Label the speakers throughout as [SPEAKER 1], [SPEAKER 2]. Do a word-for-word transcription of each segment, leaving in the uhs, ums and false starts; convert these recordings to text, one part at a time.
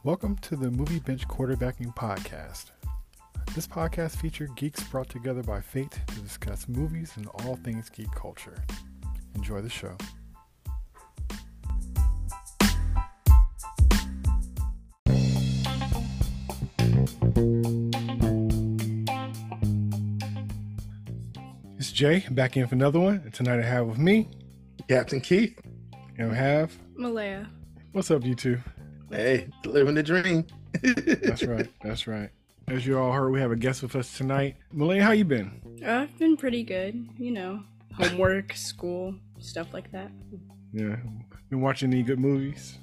[SPEAKER 1] Welcome to the Movie Bench Quarterbacking Podcast. This podcast features geeks brought together by fate to discuss movies and all things geek culture. Enjoy the show. It's Jay, back in for another one. And tonight I have with me
[SPEAKER 2] Captain Keith.
[SPEAKER 1] And we have
[SPEAKER 3] Malaya.
[SPEAKER 1] What's up, you two?
[SPEAKER 2] Hey, living the dream.
[SPEAKER 1] That's right. That's right. As you all heard, we have a guest with us tonight. Malaya, how you been?
[SPEAKER 3] I've been pretty good. You know, homework, school, stuff like that.
[SPEAKER 1] Yeah. Been watching any good movies?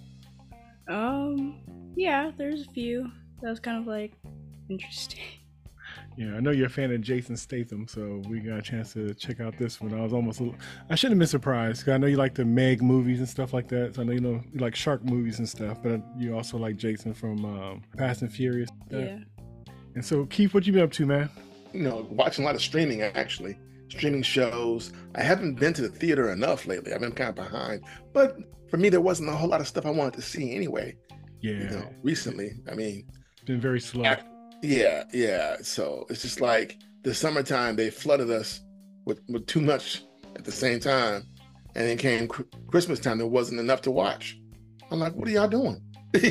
[SPEAKER 3] Um, yeah, there's a few. That was kind of like interesting.
[SPEAKER 1] Yeah, I know you're a fan of Jason Statham, so we got a chance to check out this one. I was almost, a little, I shouldn't have been surprised, because I know you like the Meg movies and stuff like that. So I know you know you like shark movies and stuff, but you also like Jason from um, Fast and Furious.
[SPEAKER 3] Yeah.
[SPEAKER 1] And so, Keith, what you been up to, man?
[SPEAKER 2] You know, watching a lot of streaming, actually. Streaming shows. I haven't been to the theater enough lately. I've been kind of behind. But for me, there wasn't a whole lot of stuff I wanted to see anyway.
[SPEAKER 1] Yeah.
[SPEAKER 2] You know, recently. I mean.
[SPEAKER 1] It's been very slow.
[SPEAKER 2] I, Yeah, yeah. So it's just like the summertime, they flooded us with, with too much at the same time. And then came cr- Christmas time, there wasn't enough to watch. I'm like, what are y'all doing?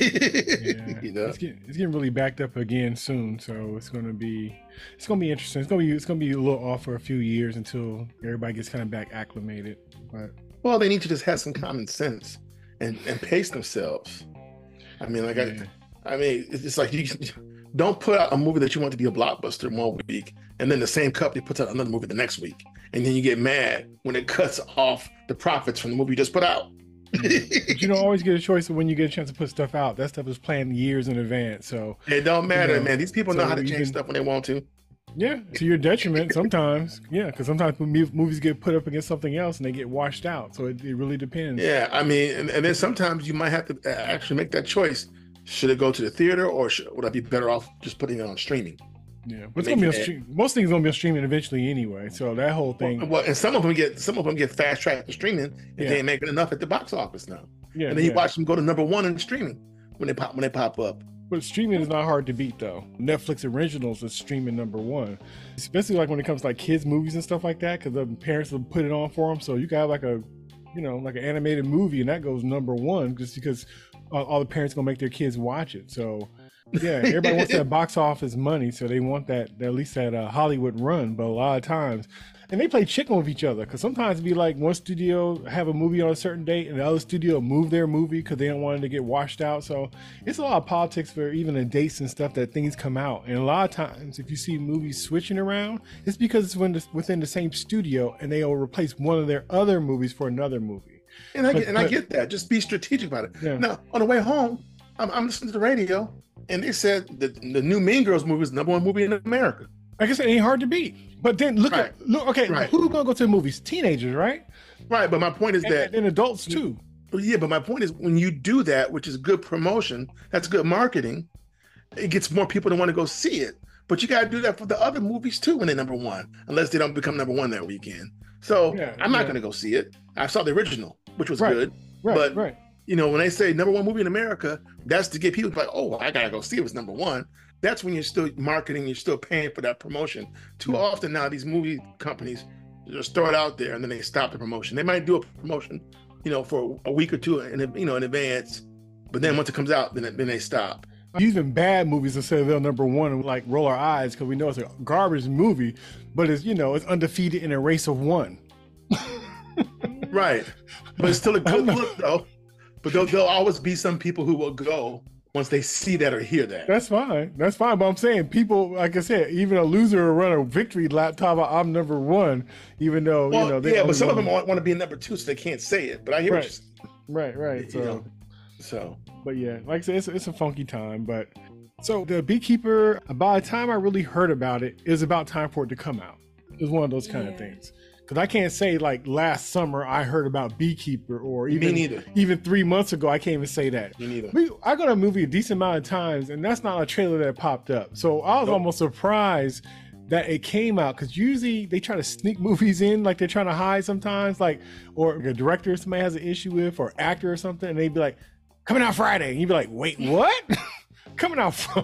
[SPEAKER 1] Yeah.
[SPEAKER 2] You know?
[SPEAKER 1] it's, getting, it's getting really backed up again soon. So it's going to be, it's going to be interesting. It's going to be, it's going to be a little off for a few years until everybody gets kind of back acclimated. But
[SPEAKER 2] well, they need to just have some common sense and, and pace themselves. I mean, like,
[SPEAKER 1] yeah.
[SPEAKER 2] I, I mean, it's just like you don't put out a movie that you want to be a blockbuster one week, and then the same company puts out another movie the next week, and then you get mad when it cuts off the profits from the movie you just put out.
[SPEAKER 1] But you don't always get a choice of when you get a chance to put stuff out. That stuff is planned years in advance. So
[SPEAKER 2] it don't matter, you know, man. These people know
[SPEAKER 1] so
[SPEAKER 2] how to change
[SPEAKER 1] can,
[SPEAKER 2] stuff when they want to.
[SPEAKER 1] Yeah, to your detriment sometimes. Yeah, because sometimes movies get put up against something else and they get washed out. So it, it really depends.
[SPEAKER 2] Yeah, I mean, and, and then sometimes you might have to actually make that choice. Should it go to the theater, or should, would I be better off just putting it on streaming?
[SPEAKER 1] Yeah, but it's gonna be on stream. Most things gonna be on streaming eventually anyway. So that whole thing.
[SPEAKER 2] Well, well and some of them get some of them get fast tracked to streaming if yeah. they ain't making enough at the box office now.
[SPEAKER 1] Yeah,
[SPEAKER 2] and then you
[SPEAKER 1] yeah.
[SPEAKER 2] watch them go to number one in streaming when they pop when they pop up.
[SPEAKER 1] But streaming is not hard to beat though. Netflix originals is streaming number one, especially like when it comes to like kids movies and stuff like that, because the parents will put it on for them. So you got like a, you know, like an animated movie, and that goes number one just because. All the parents gonna make their kids watch it. So yeah, everybody wants that box office money, so they want that at least that uh, Hollywood run. But a lot of times, and they play chicken with each other, because sometimes it'd be like one studio have a movie on a certain date and the other studio move their movie because they don't want it to get washed out. So it's a lot of politics for even the dates and stuff that things come out. And a lot of times if you see movies switching around, it's because it's when the, within the same studio and they will replace one of their other movies for another movie.
[SPEAKER 2] And I
[SPEAKER 1] but,
[SPEAKER 2] get, and
[SPEAKER 1] but,
[SPEAKER 2] I get that. Just be strategic about it.
[SPEAKER 1] Yeah.
[SPEAKER 2] Now, on the way home, I'm, I'm listening to the radio, and they said that the new Mean Girls movie is the number one movie in America.
[SPEAKER 1] I guess it ain't hard to beat. But then look
[SPEAKER 2] right.
[SPEAKER 1] at look. Okay,
[SPEAKER 2] right.
[SPEAKER 1] who's gonna go to the movies? Teenagers, right?
[SPEAKER 2] Right. But my point is
[SPEAKER 1] and,
[SPEAKER 2] that
[SPEAKER 1] and adults too.
[SPEAKER 2] Yeah, but my point is when you do that, which is good promotion, that's good marketing. It gets more people to want to go see it. But you got to do that for the other movies too when they're number one, unless they don't become number one that weekend. So yeah, I'm not yeah. going to go see it. I saw the original, which was
[SPEAKER 1] right.
[SPEAKER 2] good.
[SPEAKER 1] Right,
[SPEAKER 2] but,
[SPEAKER 1] right.
[SPEAKER 2] you know, when they say number one movie in America, that's to get people like, oh, I got to go see it was number one. That's when you're still marketing, you're still paying for that promotion. Too mm-hmm. often now, these movie companies just throw it out there and then they stop the promotion. They might do a promotion, you know, for a week or two in, you know, in advance. But then once it comes out, then, then they stop.
[SPEAKER 1] Even bad movies that say they're number one and like roll our eyes because we know it's a garbage movie, but it's, you know, it's undefeated in a race of one.
[SPEAKER 2] Right. But it's still a good look though. But there'll, there'll always be some people who will go once they see that or hear that.
[SPEAKER 1] That's fine. That's fine. But I'm saying people, like I said, even a loser will run a victory lap top of I'm number one, even though,
[SPEAKER 2] well,
[SPEAKER 1] you know, they
[SPEAKER 2] yeah, but some of them want, want to be number two so they can't say it. But I hear
[SPEAKER 1] right.
[SPEAKER 2] what you're saying.
[SPEAKER 1] Right, right. So,
[SPEAKER 2] you know, so.
[SPEAKER 1] But yeah, like I said, it's, it's a funky time. But so the Beekeeper, by the time I really heard about it, it was about time for it to come out. It was one of those kind yeah. of things. Because I can't say like last summer I heard about Beekeeper, or even
[SPEAKER 2] Me neither.
[SPEAKER 1] even three months ago I can't even say that.
[SPEAKER 2] Me neither.
[SPEAKER 1] We, I got a movie a decent amount of times, and that's not a trailer that popped up. So I was nope. almost surprised that it came out, because usually they try to sneak movies in, like they're trying to hide sometimes, like, or a director somebody has an issue with, or actor or something, and they'd be like, coming out Friday, and you'd be like, wait, what? coming out from,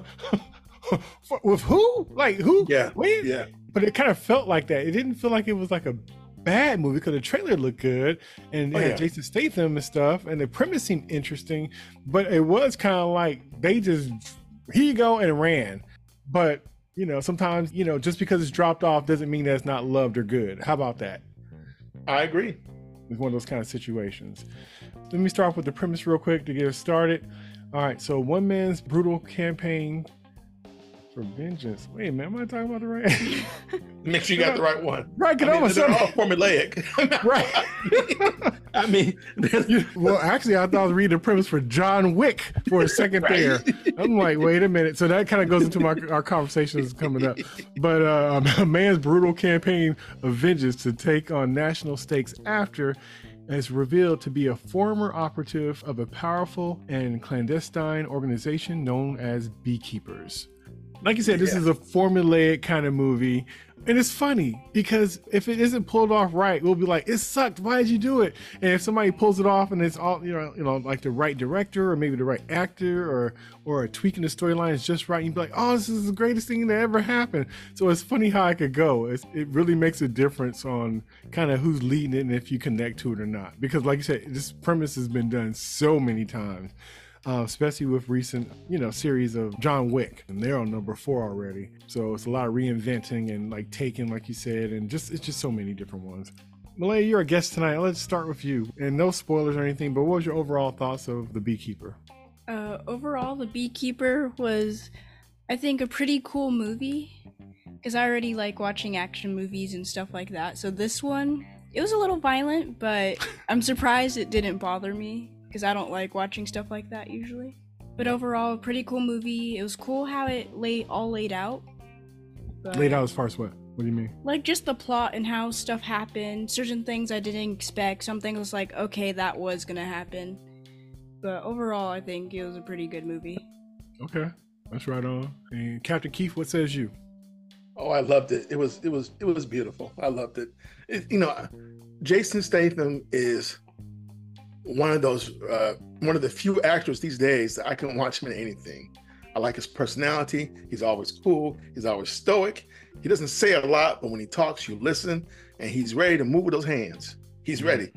[SPEAKER 1] with who? Like who?
[SPEAKER 2] Yeah,
[SPEAKER 1] when?
[SPEAKER 2] yeah.
[SPEAKER 1] But it kind of felt like that. It didn't feel like it was like a bad movie because the trailer looked good and it
[SPEAKER 2] Oh,
[SPEAKER 1] had
[SPEAKER 2] yeah.
[SPEAKER 1] Jason Statham and stuff, and the premise seemed interesting. But it was kind of like they just here you go and ran. But you know, sometimes you know, just because it's dropped off doesn't mean that it's not loved or good. How about that?
[SPEAKER 2] I agree.
[SPEAKER 1] It's one of those kind of situations. Let me start off with the premise real quick to get us started. All right, so one man's brutal campaign for vengeance. Wait a minute, am I talking about the right?
[SPEAKER 2] Make sure you got the right one.
[SPEAKER 1] Right, get
[SPEAKER 2] I
[SPEAKER 1] on
[SPEAKER 2] mean, they're
[SPEAKER 1] myself.
[SPEAKER 2] all formulaic.
[SPEAKER 1] Right.
[SPEAKER 2] I mean,
[SPEAKER 1] Well, actually, I thought I was reading the premise for John Wick for a second
[SPEAKER 2] Right.
[SPEAKER 1] there. I'm like, wait a minute. So that kind of goes into my our conversations coming up. But uh, a man's brutal campaign of vengeance to take on national stakes after is revealed to be a former operative of a powerful and clandestine organization known as Beekeepers. Like you said, this
[SPEAKER 2] Yeah.
[SPEAKER 1] is a formulaic kind of movie. And it's funny because if it isn't pulled off right, we'll be like, it sucked. Why did you do it? And if somebody pulls it off and it's all, you know, you know, like the right director or maybe the right actor or or a tweaking the storyline is just right, you'd be like, oh, this is the greatest thing that ever happened. So it's funny how it could go. It's, it really makes a difference on kind of who's leading it and if you connect to it or not. Because like you said, this premise has been done so many times. Uh, especially with recent, you know, series of John Wick, and they're on number four already. So it's a lot of reinventing and like taking, like you said, and just it's just so many different ones. Malaya, you're a guest tonight. Let's start with you. And no spoilers or anything, but what was your overall thoughts of The Beekeeper?
[SPEAKER 3] Uh, overall, The Beekeeper was, I think, a pretty cool movie because I already like watching action movies and stuff like that. So this one, it was a little violent, but I'm surprised it didn't bother me because I don't like watching stuff like that usually. But overall, a pretty cool movie. It was cool how it lay all laid out. But,
[SPEAKER 1] Laid out as far as what? What do you mean?
[SPEAKER 3] like just the plot and how stuff happened. Certain things I didn't expect. Some things was like, okay, that was gonna happen. But overall, I think it was a pretty good movie.
[SPEAKER 1] Okay, that's right on. And Captain Keith, what says you?
[SPEAKER 2] Oh, I loved it. It was it was it was beautiful. I loved it. it you know, Jason Statham is one of those uh, one of the few actors these days that I can watch him in anything. I like his personality. He's always cool. He's always stoic. He doesn't say a lot, but when he talks, you listen, and he's ready to move with those hands. He's ready.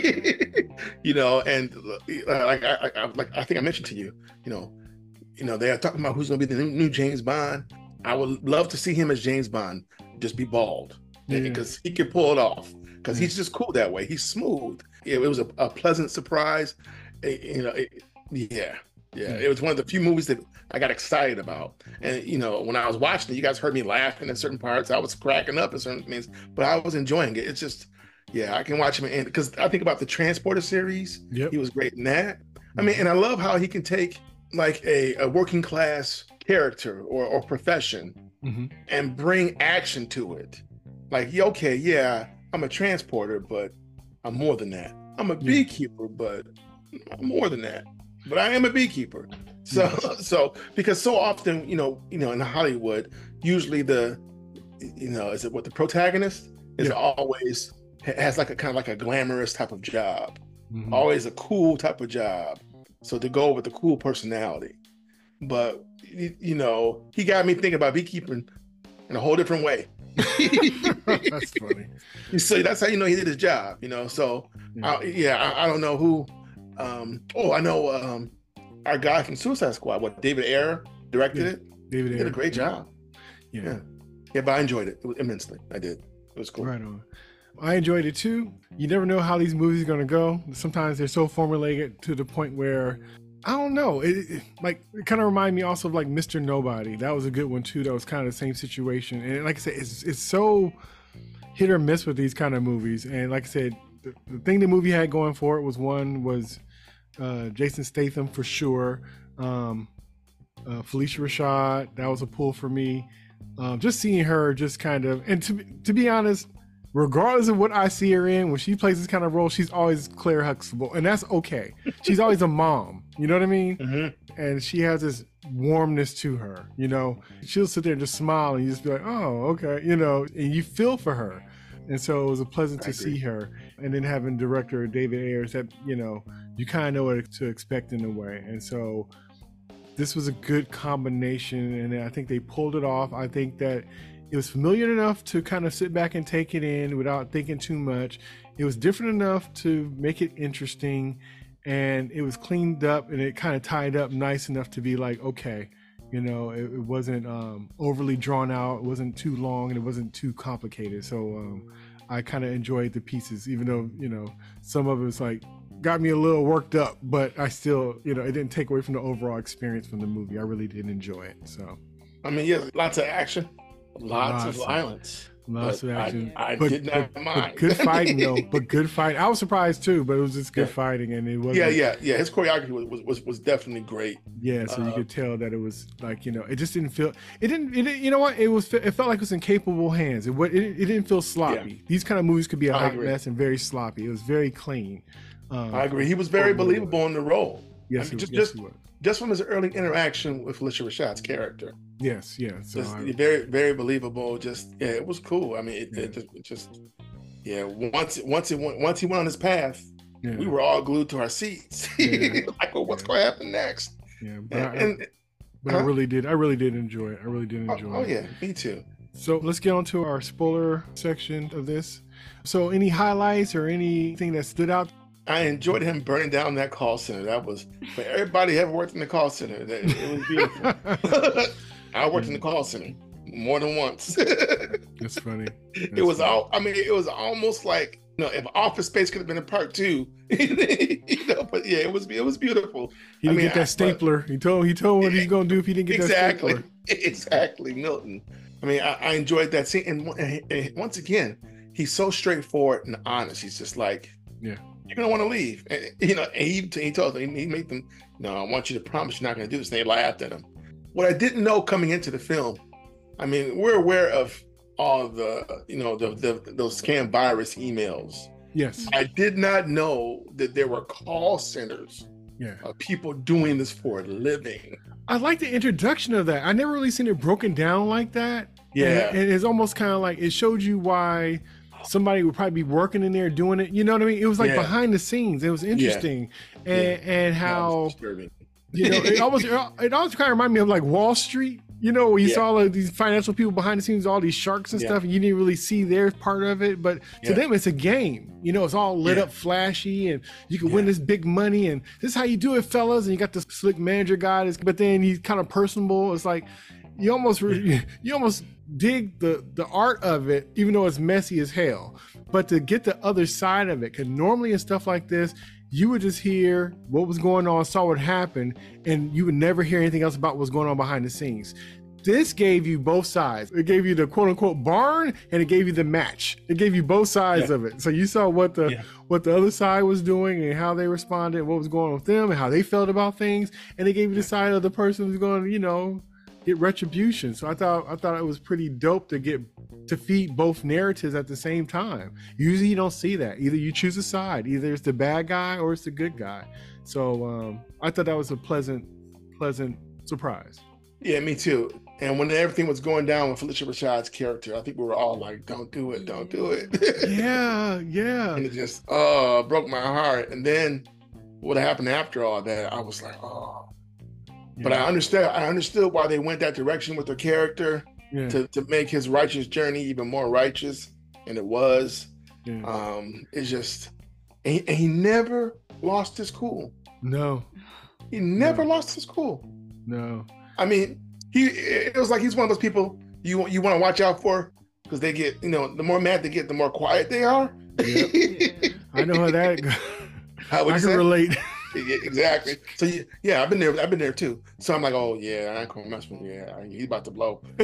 [SPEAKER 2] You know, and uh, like I, I like I think I mentioned to you, you know, you know, they're talking about who's going to be the new, new James Bond. I would love to see him as James Bond, just be bald,
[SPEAKER 1] Yeah.
[SPEAKER 2] because he can pull it off. Because he's just cool that way. He's smooth. It, it was a, a pleasant surprise. It- you know, it, yeah, yeah. It was one of the few movies that I got excited about. And you know, when I was watching it, you guys heard me laughing at certain parts. I was cracking up at certain things, but I was enjoying it. It's just, yeah, I can watch him. And because I think about the Transporter series,
[SPEAKER 1] Yep.
[SPEAKER 2] he was great in that. I mean, and I love how he can take like a, a working class character or, or profession
[SPEAKER 1] Mm-hmm.
[SPEAKER 2] and bring action to it. Like, yeah, okay, yeah, I'm a transporter, but I'm more than that. I'm a
[SPEAKER 1] Yeah.
[SPEAKER 2] beekeeper, but I'm more than that. But I am a beekeeper. So, so because so often, you know, you know, in Hollywood, usually the, you know, is it what the protagonist is
[SPEAKER 1] Yeah.
[SPEAKER 2] always has like a kind of like a glamorous type of job,
[SPEAKER 1] Mm-hmm.
[SPEAKER 2] always a cool type of job. So to go with the cool personality, but you, you know, he got me thinking about beekeeping in a whole different way.
[SPEAKER 1] That's funny.
[SPEAKER 2] So that's how you know he did his job, you know. So
[SPEAKER 1] Yeah.
[SPEAKER 2] I, yeah, I, I don't know who. Um, oh, I know um, our guy from Suicide Squad. What, David Ayer directed
[SPEAKER 1] Yeah.
[SPEAKER 2] it.
[SPEAKER 1] David
[SPEAKER 2] He did a
[SPEAKER 1] Ayer.
[SPEAKER 2] great job.
[SPEAKER 1] Yeah.
[SPEAKER 2] Yeah, yeah, but I enjoyed it, it was immensely. I did. It was cool.
[SPEAKER 1] Right on. I enjoyed it too. You never know how these movies are going to go. Sometimes they're so formulaic to the point where I don't know. It, it like it kind of reminded me also of like Mister Nobody. That was a good one too. That was kind of the same situation. And like I said, it's it's so hit or miss with these kind of movies. And like I said, the, the thing the movie had going for it was one was uh, Jason Statham for sure. Um, uh, Felicia Rashad, that was a pull for me. Um, just seeing her, just kind of, and to to be honest, regardless of what I see her in, when she plays this kind of role, she's always Claire Huxtable, and that's okay. She's always a mom, you know what I mean?
[SPEAKER 2] Mm-hmm.
[SPEAKER 1] And she has this warmness to her, you know. She'll sit there and just smile, and you just be like, oh, okay, you know, and you feel for her. And so it was a pleasant
[SPEAKER 2] I
[SPEAKER 1] to
[SPEAKER 2] agree.
[SPEAKER 1] see her. And then having director David Ayers, that, you know, you kind of know what to expect in a way. And so this was a good combination, and I think they pulled it off. I think that it was familiar enough to kind of sit back and take it in without thinking too much. It was different enough to make it interesting, and it was cleaned up, and it kind of tied up nice enough to be like, okay, you know, it, it wasn't um, overly drawn out, it wasn't too long, and it wasn't too complicated. So um, I kind of enjoyed the pieces, even though, you know, some of it was like, got me a little worked up, but I still, you know, it didn't take away from the overall experience from the movie. I really did enjoy it. So,
[SPEAKER 2] I mean, yeah, lots of action, lots,
[SPEAKER 1] Lots
[SPEAKER 2] of
[SPEAKER 1] of-
[SPEAKER 2] violence.
[SPEAKER 1] lots
[SPEAKER 2] But
[SPEAKER 1] of action.
[SPEAKER 2] I, I
[SPEAKER 1] But-
[SPEAKER 2] did not
[SPEAKER 1] but,
[SPEAKER 2] mind.
[SPEAKER 1] but good fighting though. But good fight. I was surprised too, but it was just good
[SPEAKER 2] Yeah.
[SPEAKER 1] fighting, and it was
[SPEAKER 2] yeah, yeah, yeah. His choreography was was, was, was definitely great.
[SPEAKER 1] Yeah, so you
[SPEAKER 2] Uh,
[SPEAKER 1] could tell that it was like, you know, it just didn't feel, it didn't, it didn't, you know what, it was, it felt like it was in capable hands. It, wa- it, it didn't feel sloppy. These kind of movies could be a
[SPEAKER 2] I
[SPEAKER 1] hot
[SPEAKER 2] agree.
[SPEAKER 1] mess and very sloppy. It was very clean. Um,
[SPEAKER 2] I agree. He was very
[SPEAKER 1] overall.
[SPEAKER 2] believable in the role.
[SPEAKER 1] Yes,
[SPEAKER 2] I mean,
[SPEAKER 1] it-
[SPEAKER 2] just
[SPEAKER 1] yes,
[SPEAKER 2] just
[SPEAKER 1] he was.
[SPEAKER 2] just from his early interaction with Felicia Rashad's character,
[SPEAKER 1] Yes, yeah. So
[SPEAKER 2] just
[SPEAKER 1] I,
[SPEAKER 2] very very believable. Just yeah, it was cool. I mean, it,
[SPEAKER 1] Yeah.
[SPEAKER 2] it just it just yeah. Once once it went once he went on his path,
[SPEAKER 1] yeah,
[SPEAKER 2] we were all glued to our seats.
[SPEAKER 1] Yeah.
[SPEAKER 2] like, well, what's
[SPEAKER 1] Yeah.
[SPEAKER 2] going to happen next?
[SPEAKER 1] yeah, but,
[SPEAKER 2] And,
[SPEAKER 1] I,
[SPEAKER 2] and
[SPEAKER 1] but I
[SPEAKER 2] huh?
[SPEAKER 1] really did, I really did enjoy it. I really did
[SPEAKER 2] oh,
[SPEAKER 1] enjoy
[SPEAKER 2] oh
[SPEAKER 1] it.
[SPEAKER 2] yeah, me too.
[SPEAKER 1] So let's get on to our spoiler section of this. So any highlights or anything that stood out?
[SPEAKER 2] I enjoyed him burning down that call center. That was for everybody who ever worked in the call center. That, it was beautiful. I worked in the call center more than once.
[SPEAKER 1] That's funny.
[SPEAKER 2] it was all. I mean, it was almost like, you know, if Office Space could have been a part two, you know. But yeah, it was it was beautiful.
[SPEAKER 1] He
[SPEAKER 2] I
[SPEAKER 1] didn't
[SPEAKER 2] mean,
[SPEAKER 1] get that
[SPEAKER 2] I-
[SPEAKER 1] stapler. He told he told what he's gonna do if he didn't get
[SPEAKER 2] Exactly,
[SPEAKER 1] that stapler.
[SPEAKER 2] exactly, Milton. I mean, I, I enjoyed that scene, and, and, and once again, he's so straightforward and honest. He's just like,
[SPEAKER 1] Yeah.
[SPEAKER 2] you're gonna want to leave, and, you know. And he he told them, he made them, no, I want you to promise you're not gonna do this. And they laughed at him. What I didn't know coming into the film, I mean, we're aware of all the, you know, the, the those scam virus emails.
[SPEAKER 1] Yes.
[SPEAKER 2] I did not know that there were call centers
[SPEAKER 1] Yeah.
[SPEAKER 2] of people doing this for a living.
[SPEAKER 1] I like the introduction of that. I never really seen it broken down like that.
[SPEAKER 2] Yeah.
[SPEAKER 1] And, and it's almost kind of like it showed you why somebody would probably be working in there doing it. You know what I mean? It was like
[SPEAKER 2] Yeah.
[SPEAKER 1] behind the scenes. It was interesting. And and
[SPEAKER 2] That was
[SPEAKER 1] how
[SPEAKER 2] disturbing.
[SPEAKER 1] you know it almost it almost kind of reminded me of like Wall Street. You know, where you
[SPEAKER 2] Yeah.
[SPEAKER 1] saw like these financial people behind the scenes, all these sharks and
[SPEAKER 2] Yeah.
[SPEAKER 1] stuff, and you didn't really see their part of it. But to
[SPEAKER 2] Yeah.
[SPEAKER 1] them, it's a game. You know, it's all lit
[SPEAKER 2] Yeah.
[SPEAKER 1] up, flashy, and you can win
[SPEAKER 2] Yeah.
[SPEAKER 1] this big money. And this is how you do it, fellas. And you got this slick manager guy, that's, but then he's kind of personable. It's like you almost re- you almost dig the the art of it, even though it's messy as hell. But to get the other side of it, because normally in stuff like this, you would just hear what was going on, saw what happened, and you would never hear anything else about what's going on behind the scenes. This gave you both sides. It gave you the quote unquote barn, and it gave you the match. It gave you both sides
[SPEAKER 2] Yeah.
[SPEAKER 1] of it. So you saw what the
[SPEAKER 2] Yeah.
[SPEAKER 1] what the other side was doing and how they responded, what was going on with them, and how they felt about things, and they gave you the side of the person who's going to, you know, get retribution. So I thought I thought it was pretty dope to get to feed both narratives at the same time. Usually you don't see that. Either you choose a side, either it's the bad guy or it's the good guy. So um, I thought that was a pleasant, pleasant surprise.
[SPEAKER 2] Yeah, me too. And when everything was going down with Felicia Rashad's character, I think we were all like, "Don't do it, don't do it."
[SPEAKER 1] Yeah, yeah.
[SPEAKER 2] And it just, oh, broke my heart. And then what happened after all that, I was like, oh. But I understood. I understood why they went that direction with their character
[SPEAKER 1] yeah,
[SPEAKER 2] to, to make his righteous journey even more righteous, and it was.
[SPEAKER 1] yeah.
[SPEAKER 2] Um, it's just, and he, and he never lost his cool.
[SPEAKER 1] No,
[SPEAKER 2] He never
[SPEAKER 1] No.
[SPEAKER 2] lost his cool.
[SPEAKER 1] no.
[SPEAKER 2] I mean, he it was like he's one of those people you you want to watch out for because they get, you know, the more mad they get, the more quiet they are.
[SPEAKER 3] Yeah.
[SPEAKER 1] I know how that goes.
[SPEAKER 2] How would
[SPEAKER 1] I
[SPEAKER 2] you
[SPEAKER 1] can
[SPEAKER 2] say?
[SPEAKER 1] relate.
[SPEAKER 2] Yeah, exactly. So yeah, yeah, I've been there. I've been there too. So I'm like, oh yeah, I ain't gonna mess with him. Yeah, he's about to blow.
[SPEAKER 1] Yeah,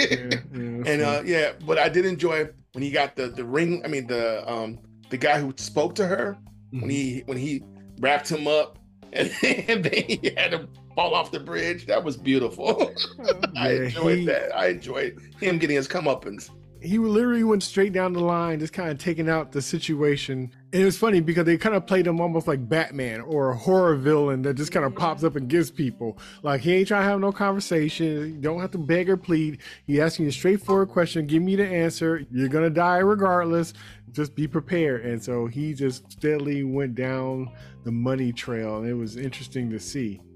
[SPEAKER 1] yeah,
[SPEAKER 2] And uh, yeah, but I did enjoy when he got the the ring. I mean the um the guy who spoke to her when he when he wrapped him up and, and then he had to fall off the bridge. That was beautiful. I
[SPEAKER 1] Yeah,
[SPEAKER 2] enjoyed
[SPEAKER 1] he-
[SPEAKER 2] that. I enjoyed him getting his comeuppance.
[SPEAKER 1] he literally went straight down the line, just kind of taking out the situation. And it was funny because they kind of played him almost like Batman or a horror villain that just kind of pops up and gives people. Like, he ain't trying to have no conversation. You don't have to beg or plead. He asking you a straightforward question. Give me the answer. You're going to die regardless. Just be prepared. And so he just steadily went down the money trail. And it was interesting to see.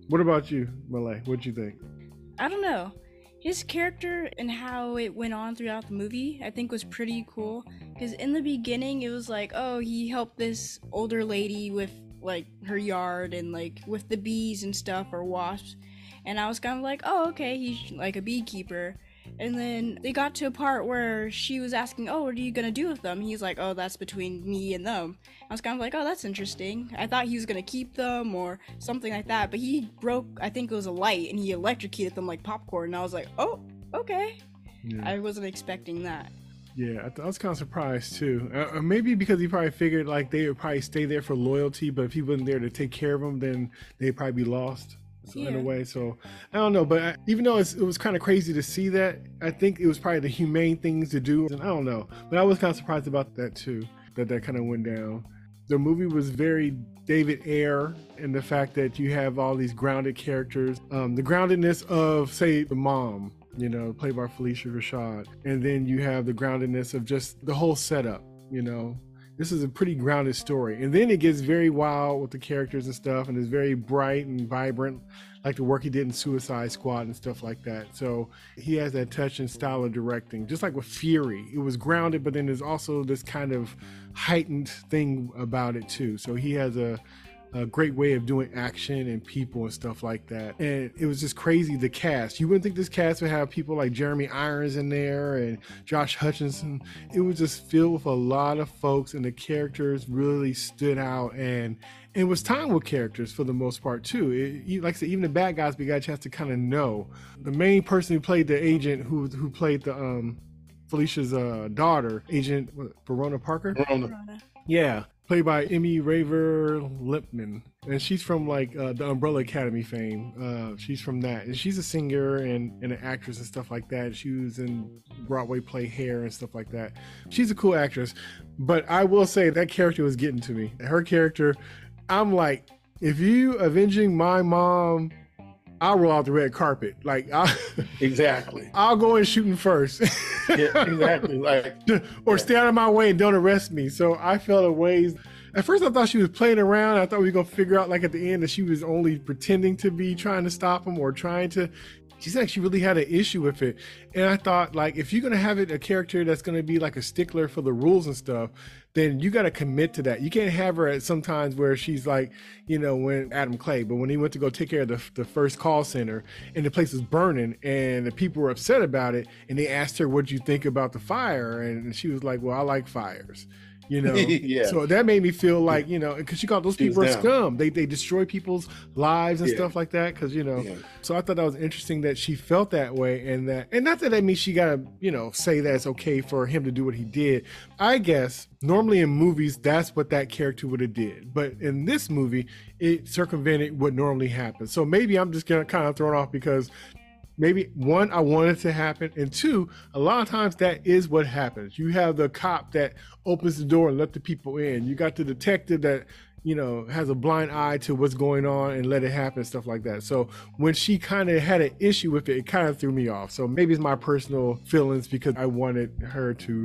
[SPEAKER 1] What about you, Malay? What'd you think?
[SPEAKER 3] I don't know. His character and how it went on throughout the movie, I think was pretty cool. Because in the beginning, it was like, oh, he helped this older lady with like her yard and like with the bees and stuff or wasps. And I was kind of like, oh, okay, he's like a beekeeper. And then they got to a part where she was asking, oh, what are you going to do with them? He's like, oh, that's between me and them. I was kind of like, oh, that's interesting. I thought he was going to keep them or something like that. But he broke, I think it was a light, and he electrocuted them like popcorn. And I was like, oh, okay. Yeah. I wasn't expecting that.
[SPEAKER 1] Yeah, I, th- I was kind of surprised too. Uh, maybe because he probably figured like they would probably stay there for loyalty, but if he wasn't there to take care of them, then they'd probably be lost. So yeah. In a way, so I don't know, but I, even though it's, it was kind of crazy to see that, I think it was probably the humane things to do, and I don't know, but I was kind of surprised about that too, that that kind of went down. The movie was very David Ayer in the fact that you have all these grounded characters, um, the groundedness of, say, the mom, you know, played by Phylicia Rashad, and then you have the groundedness of just the whole setup, you know. This is a pretty grounded story. And then it gets very wild with the characters and stuff, and it's very bright and vibrant, like the work he did in Suicide Squad and stuff like that. So he has that touch and style of directing. Just like with Fury, it was grounded, but then there's also this kind of heightened thing about it too. So he has a a great way of doing action and people and stuff like that. And it was just crazy, the cast. You wouldn't think this cast would have people like Jeremy Irons in there and Josh Hutcherson. It was just filled with a lot of folks, and the characters really stood out, and it was time with characters for the most part too. It, like I said, even the bad guys, we got a chance to kind of know. The main person who played the agent, who who played the um Felicia's uh, daughter, Agent what, Verona Parker?
[SPEAKER 2] Verona.
[SPEAKER 1] Yeah. Played by Emmy Raver Lipman, and she's from like uh, the Umbrella Academy fame. Uh, she's from that, and she's a singer and, and an actress and stuff like that. She was in Broadway play Hair and stuff like that. She's a cool actress, but I will say that character was getting to me. Her character, I'm like, if you avenging my mom, I'll roll out the red carpet. Like, I,
[SPEAKER 2] exactly.
[SPEAKER 1] I'll go in shooting first.
[SPEAKER 2] Yeah, exactly. Like,
[SPEAKER 1] or
[SPEAKER 2] yeah.
[SPEAKER 1] stay out of my way and don't arrest me. So I felt a ways. At first, I thought she was playing around. I thought we were gonna figure out, like at the end, that she was only pretending to be trying to stop him or trying to. She said she really had an issue with it, and I thought, like, if you're gonna have it a character that's gonna be like a stickler for the rules and stuff, then you got to commit to that. You can't have her at sometimes where she's like, you know, when Adam Clay, but when he went to go take care of the, the first call center and the place was burning and the people were upset about it, and they asked her, what'd you think about the fire? And she was like, well, I like fires. You know,
[SPEAKER 2] yeah.
[SPEAKER 1] So that made me feel like, you know, because she called those people are scum. They they destroy people's lives and yeah. stuff like that. Because, you know, yeah. So I thought that was interesting that she felt that way, and that, and not that that means she got to, you know, say that it's okay for him to do what he did. I guess normally in movies, that's what that character would have did. But in this movie, it circumvented what normally happens. So maybe I'm just gonna kind of thrown off because maybe one, I want it to happen, and two, a lot of times that is what happens. You have the cop that opens the door and let the people in. You got the detective that, you know, has a blind eye to what's going on and let it happen, stuff like that. So when she kind of had an issue with it, it kind of threw me off. So maybe it's my personal feelings because I wanted her to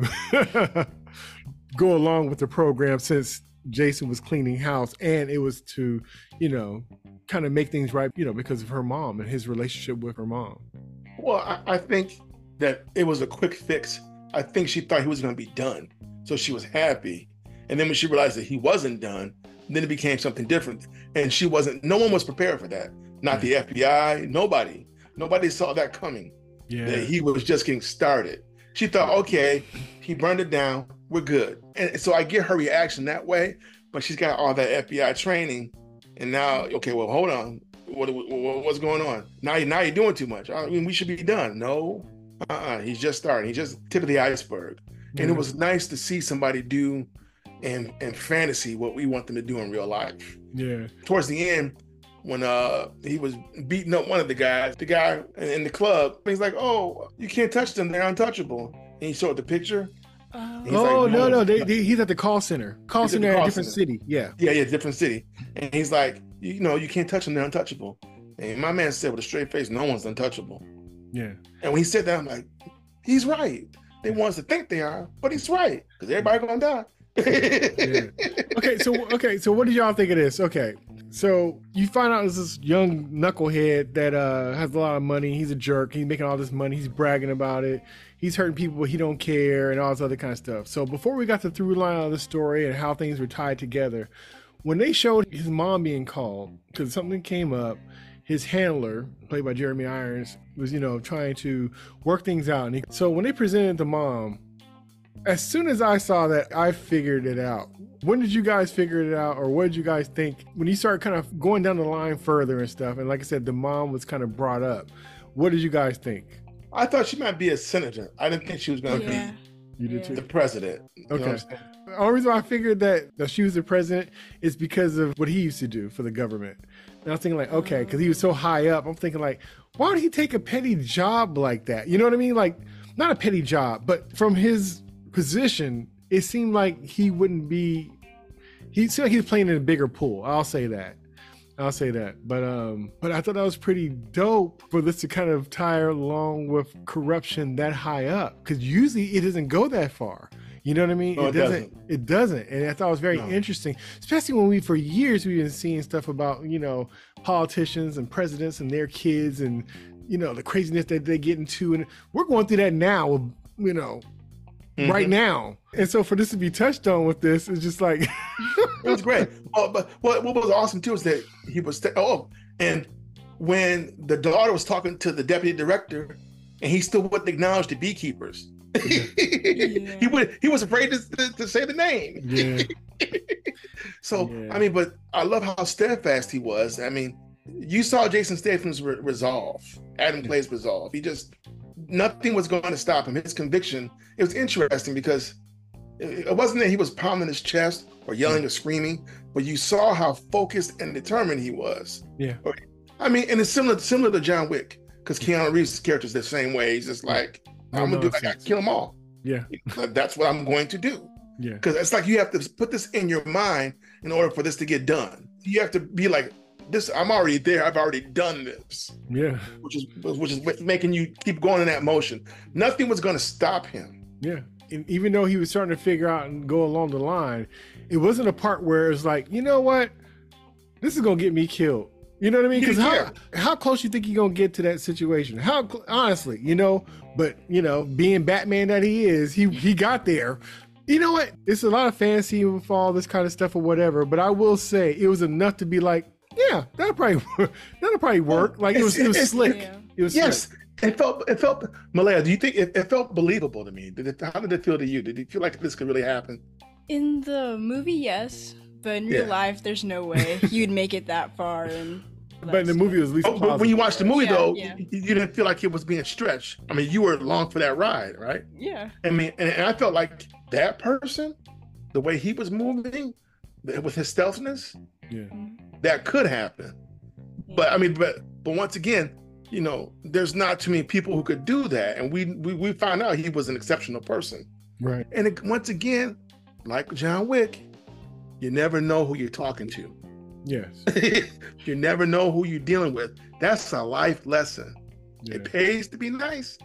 [SPEAKER 1] go along with the program since Jason was cleaning house, and it was to, you know, kind of make things right, you know, because of her mom and his relationship with her mom.
[SPEAKER 2] Well, I, I think that it was a quick fix. I think she thought he was going to be done, so she was happy. And then when she realized that he wasn't done, then it became something different. And she wasn't, no one was prepared for that. Not the F B I, nobody. Nobody saw that coming.
[SPEAKER 1] Yeah.
[SPEAKER 2] That he was just getting started. She thought, okay, he burned it down, we're good. And so I get her reaction that way, but she's got all that F B I training. And now, okay, well, hold on. What, what what's going on? Now, now you're doing too much. I mean, we should be done. No, uh-uh. He's just starting. He's just tip of the iceberg. Mm-hmm. And it was nice to see somebody do in, in fantasy what we want them to do in real life.
[SPEAKER 1] Yeah.
[SPEAKER 2] Towards the end, when uh he was beating up one of the guys, the guy in the club, he's like, oh, you can't touch them. They're untouchable. And he showed the picture.
[SPEAKER 3] Uh,
[SPEAKER 1] oh,
[SPEAKER 2] like,
[SPEAKER 1] no, no. They, they, he's at the call center. Call
[SPEAKER 2] He's
[SPEAKER 1] center
[SPEAKER 2] at
[SPEAKER 1] at
[SPEAKER 2] the
[SPEAKER 1] a
[SPEAKER 2] call
[SPEAKER 1] different
[SPEAKER 2] center.
[SPEAKER 1] city. Yeah.
[SPEAKER 2] Yeah, yeah, different city. And he's like, you know, you can't touch them. They're untouchable. And my man said with a straight face, no one's untouchable.
[SPEAKER 1] Yeah.
[SPEAKER 2] And when he said that, I'm like, he's right. They want us to think they are, but he's right. Because everybody gonna die.
[SPEAKER 1] Yeah. Okay, so okay, so what did y'all think of this? Okay. So you find out there's this young knucklehead that uh, has a lot of money. He's a jerk. He's making all this money. He's bragging about it. He's hurting people, but he don't care, and all this other kind of stuff. So before we got the through line of the story and how things were tied together, when they showed his mom being called because something came up, his handler, played by Jeremy Irons, was, you know, trying to work things out. And he, so when they presented the mom, as soon as I saw that, I figured it out. When did you guys figure it out, or what did you guys think when you started kind of going down the line further and stuff? And like I said, the mom was kind of brought up. What did you guys think?
[SPEAKER 2] I thought she might be a senator. I didn't think she was going to
[SPEAKER 3] Yeah.
[SPEAKER 2] be
[SPEAKER 1] You did
[SPEAKER 3] Yeah.
[SPEAKER 1] too?
[SPEAKER 2] the president. You know
[SPEAKER 1] Okay.
[SPEAKER 2] what I'm saying?
[SPEAKER 1] The only reason why I figured that, that she was the president is because of what he used to do for the government. And I was thinking like, okay, because he was so high up, I'm thinking like, why would he take a petty job like that? You know what I mean? Like, not a petty job, but from his position, it seemed like he wouldn't be, he seemed like he was playing in a bigger pool. I'll say that. I'll say that. But um, but I thought that was pretty dope for this to kind of tie along with corruption that high up. Because usually it doesn't go that far. You know what I mean?
[SPEAKER 2] No, it doesn't.
[SPEAKER 1] It doesn't. And I thought it was very
[SPEAKER 2] No.
[SPEAKER 1] interesting, especially when we, for years, we've been seeing stuff about, you know, politicians and presidents and their kids and, you know, the craziness that they get into. And we're going through that now, you know,
[SPEAKER 2] Mhm.
[SPEAKER 1] right now. And so for this to be touched on with this, it's just like,
[SPEAKER 2] It was great. Well, but what, what was awesome too is that he was, oh, and when the daughter was talking to the deputy director, and he still wouldn't acknowledge the beekeepers.
[SPEAKER 3] Yeah.
[SPEAKER 2] he would. He was afraid to, to, to say the name.
[SPEAKER 1] yeah,
[SPEAKER 2] So
[SPEAKER 1] Yeah.
[SPEAKER 2] I mean, but I love how steadfast he was. I mean, you saw Jason Statham's re- resolve. Adam Clay's resolve. He just nothing was going to stop him. His conviction. It was interesting because it, it wasn't that he was pounding his chest or yelling or screaming, but you saw how focused and determined he was.
[SPEAKER 1] yeah,
[SPEAKER 2] I mean, and it's similar similar to John Wick because Keanu Reeves' character is the same way. He's just like,
[SPEAKER 1] No
[SPEAKER 2] I'm gonna do. I gotta
[SPEAKER 1] nonsense.
[SPEAKER 2] kill them all.
[SPEAKER 1] yeah,
[SPEAKER 2] That's what I'm going to do.
[SPEAKER 1] yeah,
[SPEAKER 2] Because it's like you have to put this in your mind in order for this to get done. You have to be like, this. I'm already there. I've already done this,
[SPEAKER 1] yeah,
[SPEAKER 2] which is which is making you keep going in that motion. Nothing was going to stop him.
[SPEAKER 1] yeah. And even though he was starting to figure out and go along the line, it wasn't a part where it's like, you know what, this is gonna get me killed. You know what I mean?
[SPEAKER 2] He
[SPEAKER 1] Because
[SPEAKER 2] didn't
[SPEAKER 1] how
[SPEAKER 2] care.
[SPEAKER 1] how close you think you're gonna get to that situation? How cl- honestly, you know? But you know, being Batman that he is, he he got there. You know what? It's a lot of fantasy with all this kind of stuff or whatever. But I will say, it was enough to be like, yeah, that'll probably work. That'll probably work. Like it was it was
[SPEAKER 2] It's-
[SPEAKER 1] slick.
[SPEAKER 3] Yeah.
[SPEAKER 1] It was
[SPEAKER 2] Yes,
[SPEAKER 1] slick.
[SPEAKER 2] it felt it felt. Malaya, do you think it, it felt believable to me? Did it? How did it feel to you? Did you feel like this could really happen?
[SPEAKER 3] In the movie, yes, but in real
[SPEAKER 2] Yeah.
[SPEAKER 3] life, there's no way you'd make it that far. And
[SPEAKER 1] But in the movie, it was at least
[SPEAKER 2] Oh, but when you
[SPEAKER 1] plausible.
[SPEAKER 2] watched the movie,
[SPEAKER 3] Yeah,
[SPEAKER 2] though,
[SPEAKER 3] yeah.
[SPEAKER 2] You, you didn't feel like it was being stretched. I mean, you were along for that ride, right?
[SPEAKER 3] yeah,
[SPEAKER 2] I mean, and, and I felt like that person, the way he was moving, with his stealthiness,
[SPEAKER 1] Yeah,
[SPEAKER 2] that could happen. But I mean, but but once again, you know, there's not too many people who could do that, and we we we found out he was an exceptional person.
[SPEAKER 1] right.
[SPEAKER 2] And it, once again, like John Wick, you never know who you're talking to.
[SPEAKER 1] Yes.
[SPEAKER 2] You never know who you're dealing with. That's a life lesson.
[SPEAKER 1] Yeah.
[SPEAKER 2] It pays to be nice.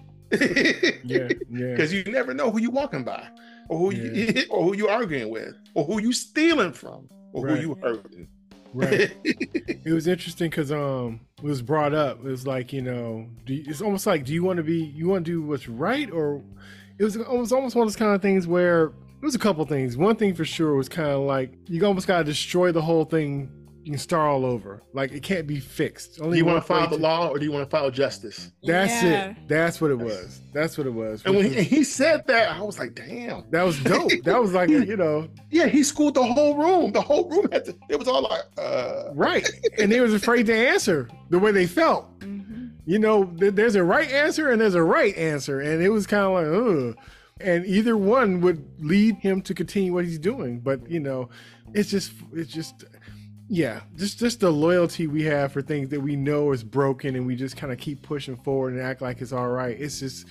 [SPEAKER 1] Yeah. Yeah.
[SPEAKER 2] Because you never know who you're walking by, or who you or who you're arguing with, or who you stealing from, or
[SPEAKER 1] Right.
[SPEAKER 2] who you hurting.
[SPEAKER 1] Right. It was interesting because um it was brought up. It was like, you know, do you, it's almost like, do you want to be, you want to do what's right, or it was almost almost one of those kind of things where it was a couple things. One thing for sure was kind of like you almost got to destroy the whole thing. You can start all over. Like it can't be fixed.
[SPEAKER 2] Do
[SPEAKER 1] Only
[SPEAKER 2] you want
[SPEAKER 1] one
[SPEAKER 2] to follow
[SPEAKER 1] way
[SPEAKER 2] the law, or do you want to follow justice?
[SPEAKER 1] That's
[SPEAKER 3] Yeah.
[SPEAKER 1] it. That's what it was. That's what it was.
[SPEAKER 2] And when
[SPEAKER 1] Which
[SPEAKER 2] he,
[SPEAKER 1] was-
[SPEAKER 2] he said that, I was like, damn.
[SPEAKER 1] that was dope. That was like, a, you know,
[SPEAKER 2] Yeah, he schooled the whole room. The whole room had to, it was all like, uh,
[SPEAKER 1] right. And they was afraid to answer the way they felt.
[SPEAKER 3] hmm
[SPEAKER 1] You know, th- there's a right answer and there's a right answer. And it was kind of like, ugh. And either one would lead him to continue what he's doing. But, you know, it's just, it's just, yeah, just, just the loyalty we have for things that we know is broken and we just kind of keep pushing forward and act like it's all right. It's just,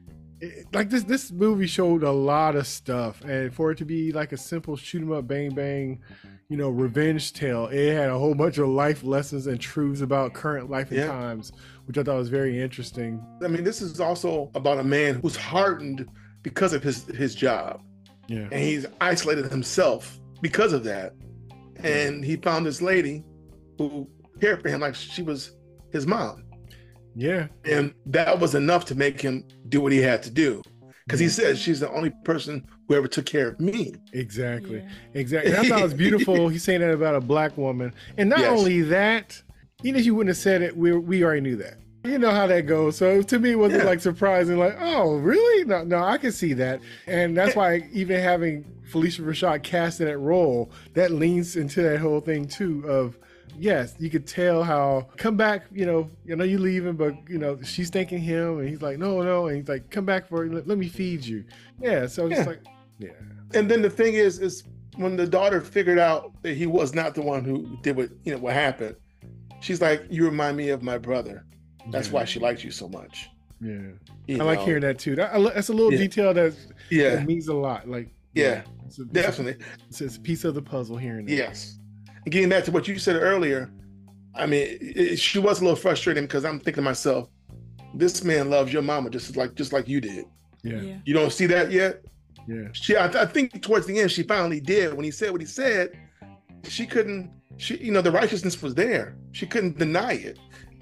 [SPEAKER 1] it, like this, this movie showed a lot of stuff. And for it to be like a simple shoot 'em up, bang, bang, you know, revenge tale, it had a whole bunch of life lessons and truths about current life and
[SPEAKER 2] Yeah.
[SPEAKER 1] times, which I thought was very interesting.
[SPEAKER 2] I mean, this is also about a man who's hardened because of his his job,
[SPEAKER 1] Yeah.
[SPEAKER 2] and he's isolated himself because of that. And he found this lady who cared for him like she was his mom.
[SPEAKER 1] Yeah.
[SPEAKER 2] And that was enough to make him do what he had to do. Because he said she's the only person who ever took care of me.
[SPEAKER 1] Exactly.
[SPEAKER 3] Yeah.
[SPEAKER 1] Exactly. And I thought it was beautiful. He's saying that about a black woman. And not
[SPEAKER 2] Yes.
[SPEAKER 1] only that, even if you wouldn't have said it, we we already knew that. You know how that goes. So to me, it wasn't
[SPEAKER 2] Yeah.
[SPEAKER 1] like surprising, like, oh, really? No, no, I can see that. And that's why even having Felicia Rashad cast in that role, that leans into that whole thing too of, yes, you could tell how, come back, you know, I know you're leaving, but, you know, she's thanking him, and he's like, no, no, and he's like, come back for, let, let me feed you. Yeah, so it's
[SPEAKER 2] Yeah.
[SPEAKER 1] like, yeah.
[SPEAKER 2] And then the thing is, is when the daughter figured out that he was not the one who did what, you know, what happened, she's like, you remind me of my brother. That's
[SPEAKER 1] Yeah.
[SPEAKER 2] why she likes you so much.
[SPEAKER 1] Yeah.
[SPEAKER 2] You
[SPEAKER 1] I like
[SPEAKER 2] know?
[SPEAKER 1] hearing that too. That, I lo- that's a little
[SPEAKER 2] Yeah.
[SPEAKER 1] detail that,
[SPEAKER 2] Yeah,
[SPEAKER 1] that means a lot. Like,
[SPEAKER 2] yeah,
[SPEAKER 1] it's a,
[SPEAKER 2] definitely.
[SPEAKER 1] It's a, it's a piece of the puzzle hearing that.
[SPEAKER 2] Yes. And getting back to what you said earlier, I mean, it, it- she was a little frustrating because I'm thinking to myself, this man loves your mama just like just like you did.
[SPEAKER 1] Yeah.
[SPEAKER 3] Yeah.
[SPEAKER 2] You don't see that yet?
[SPEAKER 1] Yeah.
[SPEAKER 2] She, I, I think towards the end, she finally did. When he said what he said, she couldn't. She, you know, the righteousness was there. She couldn't deny it.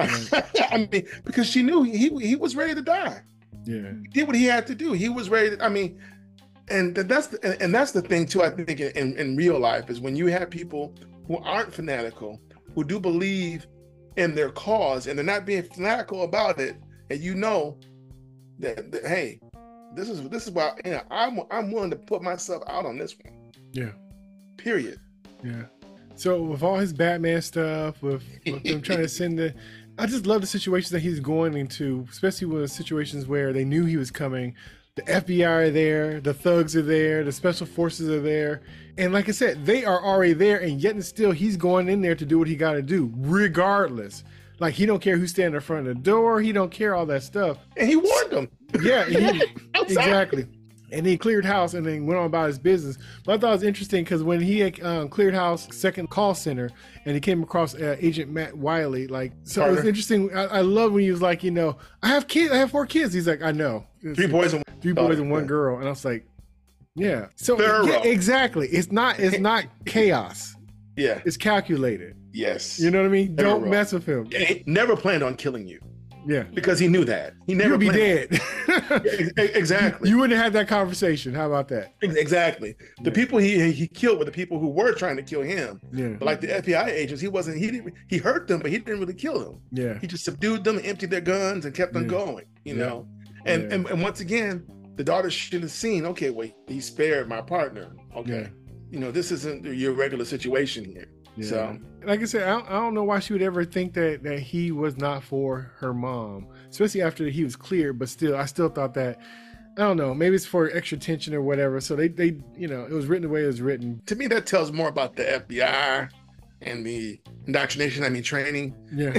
[SPEAKER 2] I mean, because she knew he he was ready to die.
[SPEAKER 1] Yeah.
[SPEAKER 2] He did what he had to do. He was ready to. I mean, and th- that's the, and, and that's the thing too. I think in, in real life is when you have people who aren't fanatical, who do believe in their cause, and they're not being fanatical about it, and you know that, that hey, this is this is why you know, I'm I'm willing to put myself out on this one.
[SPEAKER 1] Yeah.
[SPEAKER 2] Period.
[SPEAKER 1] Yeah. So with all his Batman stuff, with, with them trying to send the, I just love the situations that he's going into, especially with situations where they knew he was coming. The F B I are there, the thugs are there, the special forces are there. And like I said, they are already there, and yet and still he's going in there to do what he got to do, regardless. Like, he don't care who's standing in front of the door. He don't care all that stuff.
[SPEAKER 2] And he warned them.
[SPEAKER 1] Yeah, he,
[SPEAKER 2] Outside.
[SPEAKER 1] exactly. And he cleared house and then went on about his business. But I thought it was interesting because when he had um, cleared house, second call center, and he came across uh, Agent Matt Wiley, like, so it was
[SPEAKER 2] Carter.
[SPEAKER 1] interesting. I, I love when he was like, you know, I have kids, I have four kids. He's like, I know.
[SPEAKER 2] Three boys and
[SPEAKER 1] three boys and one girl. And I was like, yeah. So
[SPEAKER 2] Thorough.
[SPEAKER 1] yeah, exactly. It's not, it's not chaos.
[SPEAKER 2] Yeah.
[SPEAKER 1] It's calculated.
[SPEAKER 2] Yes.
[SPEAKER 1] You know what I mean? Don't
[SPEAKER 2] Thorough.
[SPEAKER 1] mess with him.
[SPEAKER 2] And he never planned on killing you
[SPEAKER 1] Yeah.
[SPEAKER 2] because he knew that. He never
[SPEAKER 1] You'll be
[SPEAKER 2] planned-
[SPEAKER 1] dead.
[SPEAKER 2] Ex- Exactly.
[SPEAKER 1] You wouldn't have had that conversation. How about that?
[SPEAKER 2] Exactly. The
[SPEAKER 1] Yeah.
[SPEAKER 2] people he he killed were the people who were trying to kill him.
[SPEAKER 1] Yeah.
[SPEAKER 2] But like the F B I agents, he wasn't. He didn't. He hurt them, but he didn't really kill them.
[SPEAKER 1] Yeah.
[SPEAKER 2] He just subdued them, emptied their guns, and kept them
[SPEAKER 1] Yeah.
[SPEAKER 2] going. You
[SPEAKER 1] Yeah.
[SPEAKER 2] know. And,
[SPEAKER 1] Yeah.
[SPEAKER 2] and and once again, the daughter should have seen. Okay, wait, he spared my partner. Okay,
[SPEAKER 1] Yeah.
[SPEAKER 2] you know this isn't your regular situation here.
[SPEAKER 1] Yeah.
[SPEAKER 2] So
[SPEAKER 1] like I said, I don't, I don't know why she would ever think that that he was not for her mom, especially after he was cleared. But still, I still thought that, I don't know, maybe it's for extra tension or whatever. So they, they, you know, it was written the way it was written.
[SPEAKER 2] to me, that tells more about the F B I and the indoctrination. I mean, training.
[SPEAKER 1] Yeah,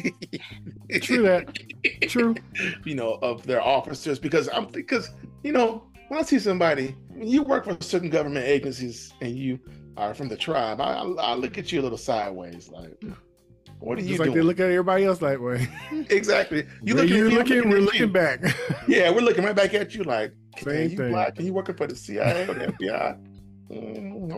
[SPEAKER 1] true that. True.
[SPEAKER 2] You know, of their officers, because I'm because you know when I see somebody, when you work for certain government agencies and you are from the tribe, I, I, I look at you a little sideways, like, what are you
[SPEAKER 1] Just like
[SPEAKER 2] doing?
[SPEAKER 1] they look at everybody else that way.
[SPEAKER 2] Exactly. You
[SPEAKER 1] Where
[SPEAKER 2] look
[SPEAKER 1] you
[SPEAKER 2] at me, I'm
[SPEAKER 1] looking, we're
[SPEAKER 2] at
[SPEAKER 1] looking
[SPEAKER 2] you.
[SPEAKER 1] back.
[SPEAKER 2] Yeah, we're looking right back at you, like,
[SPEAKER 1] Same
[SPEAKER 2] man, you
[SPEAKER 1] thing.
[SPEAKER 2] black and you working for the C I A or the F B I? Mm,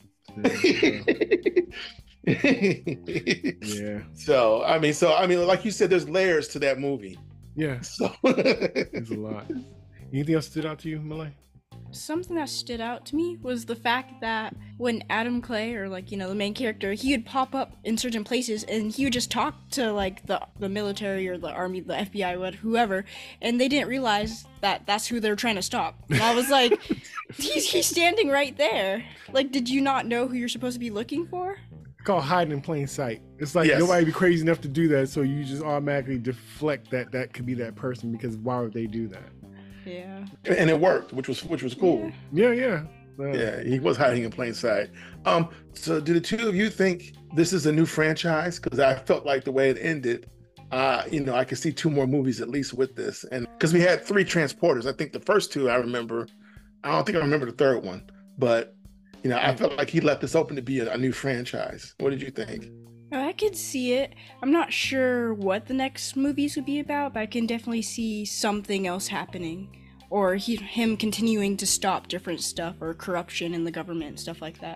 [SPEAKER 2] okay.
[SPEAKER 1] Yeah,
[SPEAKER 2] So I mean, so I mean, like you said, there's layers to that movie.
[SPEAKER 1] yeah,
[SPEAKER 2] So
[SPEAKER 1] there's a lot. Anything else stood out to you, Malay?
[SPEAKER 3] Something that stood out to me was the fact that when Adam Clay, or like, you know, the main character, he would pop up in certain places and he would just talk to like the the military or the army, the F B I, what whoever, and they didn't realize that that's who they're trying to stop. And I was like, he's he's standing right there. Like, did you not know who you're supposed to be looking for?
[SPEAKER 1] It's called hiding in plain sight. It's like
[SPEAKER 2] Yes.
[SPEAKER 1] nobody be crazy enough to do that, so you just automatically deflect that that could be that person, because why would they do that?
[SPEAKER 3] Yeah.
[SPEAKER 2] and it worked, which was which was cool.
[SPEAKER 1] Yeah, yeah. Uh,
[SPEAKER 2] Yeah, he was hiding in plain sight. Um, so do the two of you think this is a new franchise? Because I felt like the way it ended, uh, you know, I could see two more movies at least with this. And because we had three transporters, I think the first two I remember. I don't think I remember the third one, but you know, I felt like he left this open to be a, a new franchise. What did you think?
[SPEAKER 3] Oh, I could see it. I'm not sure what the next movies would be about, but I can definitely see something else happening. Or he, him continuing to stop different stuff or corruption in the government, stuff like that.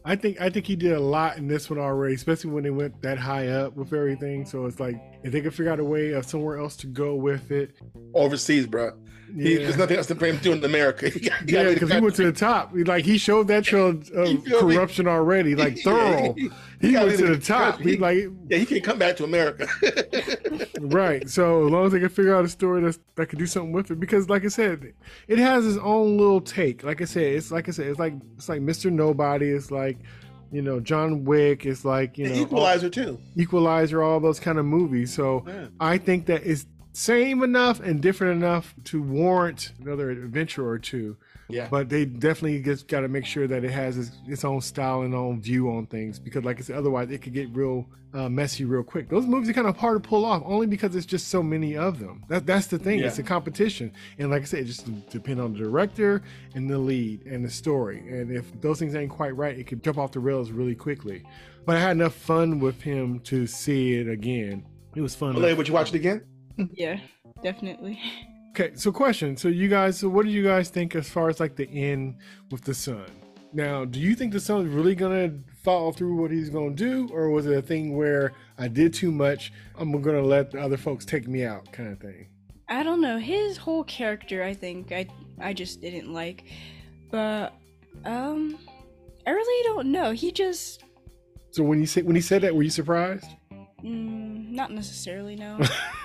[SPEAKER 1] I think I think he did a lot in this one already, especially when they went that high up with everything. So it's like if they could figure out a way of somewhere else to go with it.
[SPEAKER 2] Overseas, bro. He,
[SPEAKER 1] Yeah.
[SPEAKER 2] There's nothing else to bring him to in America. He got- he got-
[SPEAKER 1] Yeah, because he went to the top. He, like he showed that trail of
[SPEAKER 2] You feel me?
[SPEAKER 1] corruption already, like thorough.
[SPEAKER 2] Yeah,
[SPEAKER 1] He
[SPEAKER 2] got
[SPEAKER 1] went to
[SPEAKER 2] either-
[SPEAKER 1] the top.
[SPEAKER 2] he-
[SPEAKER 1] He like
[SPEAKER 2] Yeah, he can't come back to America.
[SPEAKER 1] right. So as long as they can figure out a story that's, that could do something with it, because like I said, it has its own little take. Like I said, it's like I said, it's like it's like Mister Nobody. It's like, you know, John Wick. It's like, you know,
[SPEAKER 2] Equalizer too.
[SPEAKER 1] Equalizer, all those kind of movies. So
[SPEAKER 2] Yeah.
[SPEAKER 1] I think that it's same enough and different enough to warrant another adventure or two.
[SPEAKER 2] Yeah.
[SPEAKER 1] But they definitely just got to make sure that it has its, its own style and own view on things, because like I said, otherwise it could get real uh, messy real quick. Those movies are kind of hard to pull off only because it's just so many of them. That, that's the thing.
[SPEAKER 2] Yeah.
[SPEAKER 1] It's a competition. And like I said, it just depends on the director and the lead and the story. And if those things ain't quite right, it could jump off the rails really quickly. But I had enough fun with him to see it again. It was fun.
[SPEAKER 2] Malay, would you watch it again?
[SPEAKER 3] Yeah, definitely.
[SPEAKER 1] Okay, so question. So you guys, so what do you guys think as far as like the end with the son? Now, do you think the son's really gonna follow through what he's gonna do, or was it a thing where I did too much, I'm gonna let the other folks take me out kind of thing?
[SPEAKER 3] I don't know. His whole character, I think, I I just didn't like. But um, I really don't know. He just
[SPEAKER 1] So when you said when he said that, were you surprised?
[SPEAKER 3] mm, not necessarily no.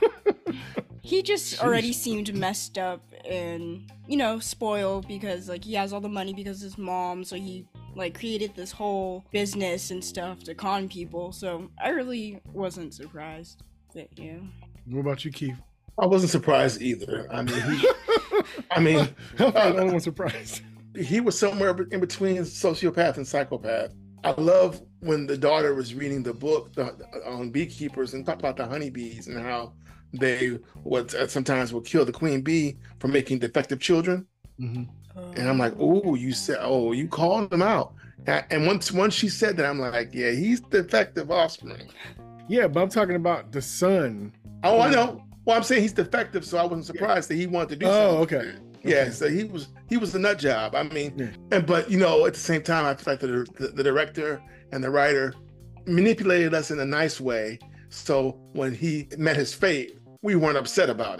[SPEAKER 3] He just already seemed messed up and, you know, spoiled because, like, he has all the money because of his mom, so he, like, created this whole business and stuff to con people, so I really wasn't surprised. But, yeah.
[SPEAKER 1] What about you, Keith?
[SPEAKER 2] I wasn't surprised either. I mean, he, I mean,
[SPEAKER 1] I'm the only one surprised.
[SPEAKER 2] he was somewhere in between sociopath and psychopath. I love when the daughter was reading the book the, on beekeepers and talked about the honeybees and how they would uh, sometimes would kill the queen bee for making defective children.
[SPEAKER 1] Mm-hmm.
[SPEAKER 2] And I'm like, oh, you said, oh, you called them out. And and once once she said that, I'm like, yeah, he's defective offspring.
[SPEAKER 1] Yeah, but I'm talking about the son.
[SPEAKER 2] Oh, I know. Well, I'm saying he's defective, so I wasn't surprised that he wanted to do
[SPEAKER 1] Oh,
[SPEAKER 2] something.
[SPEAKER 1] okay.
[SPEAKER 2] Yeah,
[SPEAKER 1] Okay.
[SPEAKER 2] so he was he was a nut job. I mean,
[SPEAKER 1] Yeah.
[SPEAKER 2] and but you know, at the same time, I feel like the, the the director and the writer manipulated us in a nice way. So when he met his fate, we weren't upset about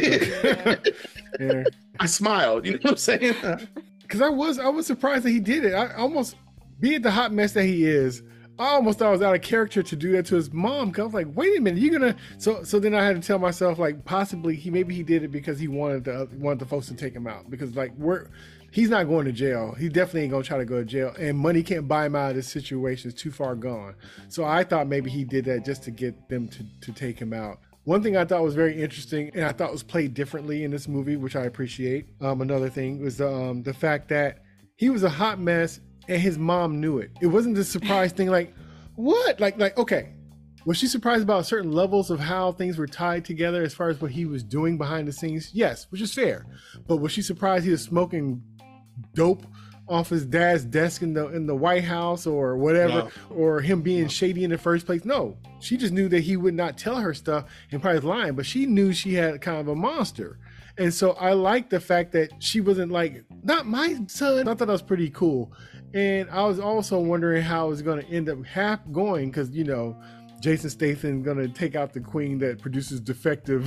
[SPEAKER 2] it.
[SPEAKER 1] Yeah.
[SPEAKER 2] I smiled. You know what I'm saying?
[SPEAKER 1] Because I was I was surprised that he did it. I almost, being the hot mess that he is, I almost thought it was out of character to do that to his mom. Cause I was like, wait a minute, you're gonna. So so then I had to tell myself like possibly he maybe he did it because he wanted the wanted the folks to take him out, because like we're he's not going to jail. He definitely ain't gonna try to go to jail, and money can't buy him out of this situation. It's too far gone. So I thought maybe he did that just to get them to to take him out. One thing I thought was very interesting, and I thought was played differently in this movie, which I appreciate. Um, another thing was um, the fact that he was a hot mess, and his mom knew it. It wasn't the surprise thing, like, what? Like, like, okay, was she surprised about certain levels of how things were tied together as far as what he was doing behind the scenes? Yes, which is fair. But was she surprised he was smoking dope off his dad's desk in the in the White House or whatever,
[SPEAKER 2] No.
[SPEAKER 1] or him being
[SPEAKER 2] No.
[SPEAKER 1] shady in the first place? No, she just knew that he would not tell her stuff and probably was lying, but she knew she had kind of a monster. And so I like the fact that she wasn't like, not my son. I thought that was pretty cool. And I was also wondering how it was going to end up hap- going, because, you know, Jason Statham going to take out the queen that produces defective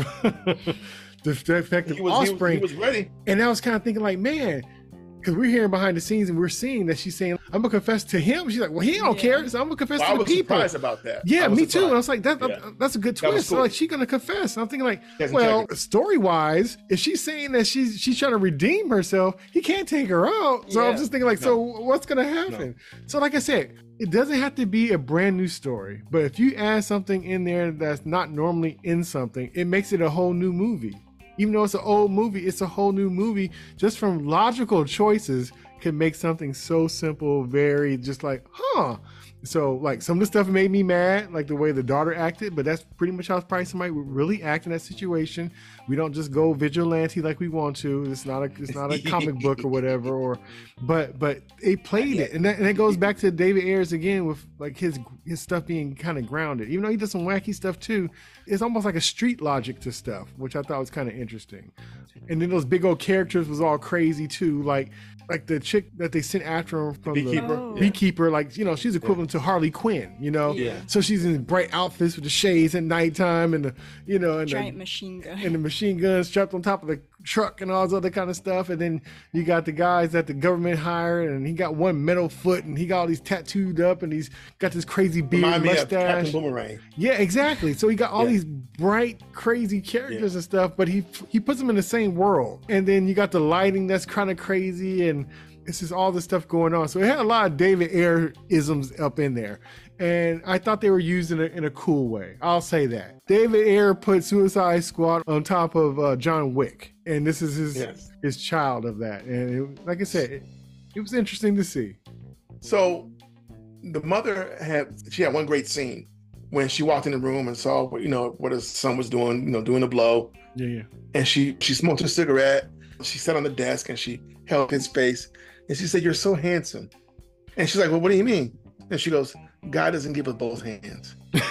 [SPEAKER 1] defective
[SPEAKER 2] He was, he was,
[SPEAKER 1] offspring.
[SPEAKER 2] he was ready.
[SPEAKER 1] And I was kind of thinking like, man, because we're hearing behind the scenes and we're seeing that she's saying, I'm gonna confess to him. She's like, well, he don't
[SPEAKER 3] Yeah.
[SPEAKER 1] care, so I'm gonna confess
[SPEAKER 2] Well, I
[SPEAKER 1] to the
[SPEAKER 2] was
[SPEAKER 1] people.
[SPEAKER 2] surprised about that.
[SPEAKER 1] Yeah,
[SPEAKER 2] I was
[SPEAKER 1] me too. And I
[SPEAKER 2] surprised.
[SPEAKER 1] was like, that,
[SPEAKER 2] Yeah.
[SPEAKER 1] that's a good
[SPEAKER 2] That was
[SPEAKER 1] twist. So
[SPEAKER 2] cool.
[SPEAKER 1] like, she's gonna confess. And I'm thinking like,
[SPEAKER 2] Yes,
[SPEAKER 1] well,
[SPEAKER 2] exactly.
[SPEAKER 1] story wise, if she's saying that she's she's trying to redeem herself, he can't take her out. So I'm
[SPEAKER 3] Yeah.
[SPEAKER 1] just thinking like,
[SPEAKER 2] No.
[SPEAKER 1] so what's gonna happen? So like I said, it doesn't have to be a brand new story, but if you add something in there that's not normally in something, it makes it a whole new movie. Even though it's an old movie, it's a whole new movie just from logical choices. Can make something so simple, very just like, huh. So like some of the stuff made me mad, like the way the daughter acted, but that's pretty much how probably somebody would really act in that situation. We don't just go vigilante like we want to. It's not a it's not a comic book or whatever. Or, but but they played it, and that, and that goes back to David Ayers again with like his his stuff being kind of grounded. Even though he does some wacky stuff too, it's almost like a street logic to stuff, which I thought was kind of interesting. And then those big old characters was all crazy too, like. like the chick that they sent after him from the
[SPEAKER 2] Beekeeper.
[SPEAKER 3] Oh.
[SPEAKER 2] Yeah.
[SPEAKER 1] beekeeper, like, you know, she's equivalent to Harley Quinn, you know?
[SPEAKER 2] Yeah.
[SPEAKER 1] So she's in bright outfits with the shades at nighttime and the, you know, and
[SPEAKER 3] Giant
[SPEAKER 1] the,
[SPEAKER 3] machine gun.
[SPEAKER 1] and the machine guns strapped on top of the truck and all this other kind of stuff. And then you got the guys that the government hired, and he got one metal foot, and he got all these tattooed up, and he's got this crazy beard,
[SPEAKER 2] Remind me of Captain
[SPEAKER 1] mustache.
[SPEAKER 2] Boomerang.
[SPEAKER 1] Yeah, exactly. So he got all
[SPEAKER 2] Yeah.
[SPEAKER 1] these bright, crazy characters
[SPEAKER 2] Yeah.
[SPEAKER 1] and stuff, but he he puts them in the same world. And then you got the lighting that's kind of crazy, and it's just all this stuff going on. So it had a lot of David Ayer isms up in there. And I thought they were used in a, in a cool way. I'll say that. David Ayer put Suicide Squad on top of uh, John Wick. And this is his
[SPEAKER 2] Yes.
[SPEAKER 1] his child of that. And it, like I said, it, it was interesting to see.
[SPEAKER 2] So the mother had she had one great scene when she walked in the room and saw what you know what her son was doing, you know, doing the blow.
[SPEAKER 1] Yeah, yeah.
[SPEAKER 2] And she she smoked a cigarette. She sat on the desk and she held his face and she said, "You're so handsome." And she's like, "Well, what do you mean?" And she goes, "God doesn't give us both hands."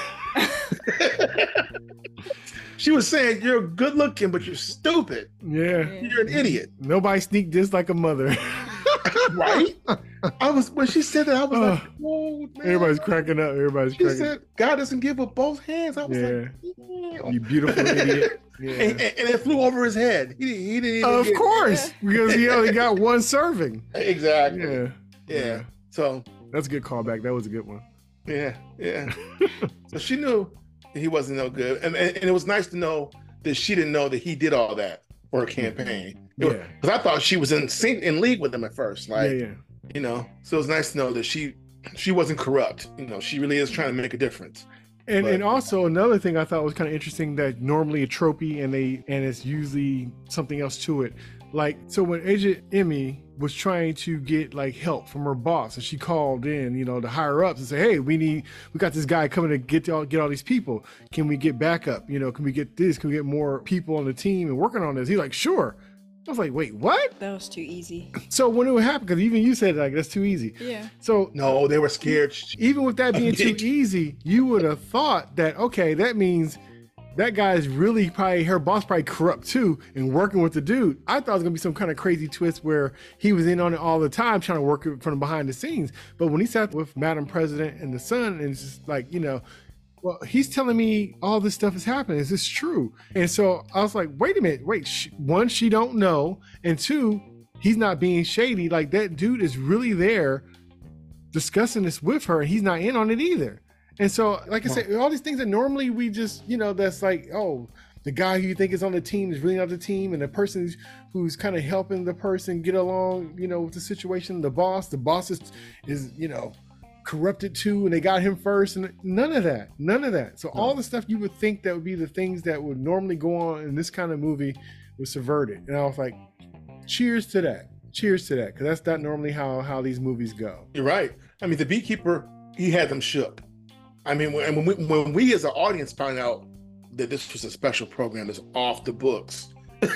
[SPEAKER 2] She was saying, "You're good looking, but you're stupid.
[SPEAKER 1] Yeah.
[SPEAKER 3] Yeah.
[SPEAKER 2] You're an idiot."
[SPEAKER 1] Nobody sneaked this like a mother.
[SPEAKER 2] Right? I was when she said that, I was like,
[SPEAKER 1] Uh,
[SPEAKER 2] "Oh man."
[SPEAKER 1] Everybody's cracking up. Everybody's
[SPEAKER 2] She
[SPEAKER 1] cracking
[SPEAKER 2] said, "God doesn't give us both hands." I was
[SPEAKER 1] Yeah.
[SPEAKER 2] like, "Damn."
[SPEAKER 1] You beautiful idiot. Yeah.
[SPEAKER 2] And, and, and it flew over his head. He, he didn't even
[SPEAKER 1] Of
[SPEAKER 2] get-
[SPEAKER 1] course, because he only got one serving.
[SPEAKER 2] Exactly.
[SPEAKER 1] Yeah.
[SPEAKER 2] Yeah. So
[SPEAKER 1] That's a good callback. That was a good one.
[SPEAKER 2] yeah, yeah. So she knew he wasn't no good, and, and and it was nice to know that she didn't know that he did all that for her campaign.
[SPEAKER 1] Yeah.
[SPEAKER 2] Because I thought she was in sync in league with him at first, like
[SPEAKER 1] yeah, yeah.
[SPEAKER 2] you know. So it was nice to know that she she wasn't corrupt. You know, she really is trying to make a difference.
[SPEAKER 1] And
[SPEAKER 2] But-
[SPEAKER 1] and also another thing I thought was kind of interesting that normally a trophy and they and it's usually something else to it. Like, so when Agent Emmy was trying to get like help from her boss, and she called in, you know, the higher ups and say, "Hey, we need, we got this guy coming to get all get all these people. Can we get backup? You know, can we get this? Can we get more people on the team and working on this?" He's like, "Sure." I was like, "Wait, what?"
[SPEAKER 3] That was too easy.
[SPEAKER 1] So when it would happen, because even you said like that's too easy.
[SPEAKER 3] Yeah.
[SPEAKER 1] So
[SPEAKER 2] No, they were scared.
[SPEAKER 1] even with that being too easy, you would have thought that, okay, that means that guy is really probably, her boss probably corrupt too and working with the dude. I thought it was gonna be some kind of crazy twist where he was in on it all the time trying to work it from behind the scenes. But when he sat with Madam President and the son, and it's just like, you know, well, he's telling me all this stuff is happening. Is this true? And so I was like, wait a minute, wait, sh- one, she don't know. And two, he's not being shady. Like, that dude is really there discussing this with her, and he's not in on it either. And so, like I said, all these things that normally we just, you know, that's like, oh, the guy who you think is on the team is really not the team, and the person who's, who's kind of helping the person get along, you know, with the situation, the boss, the boss is, is, you know, corrupted too, and they got him first, and none of that, none of that. So all the stuff you would think that would be the things that would normally go on in this kind of movie was subverted. And I was like, cheers to that. Cheers to that, because that's not normally how how these movies go.
[SPEAKER 2] You're right. I mean, the beekeeper, he had them shook. I mean, when, when, we, when we as an audience found out that this was a special program that's off the books,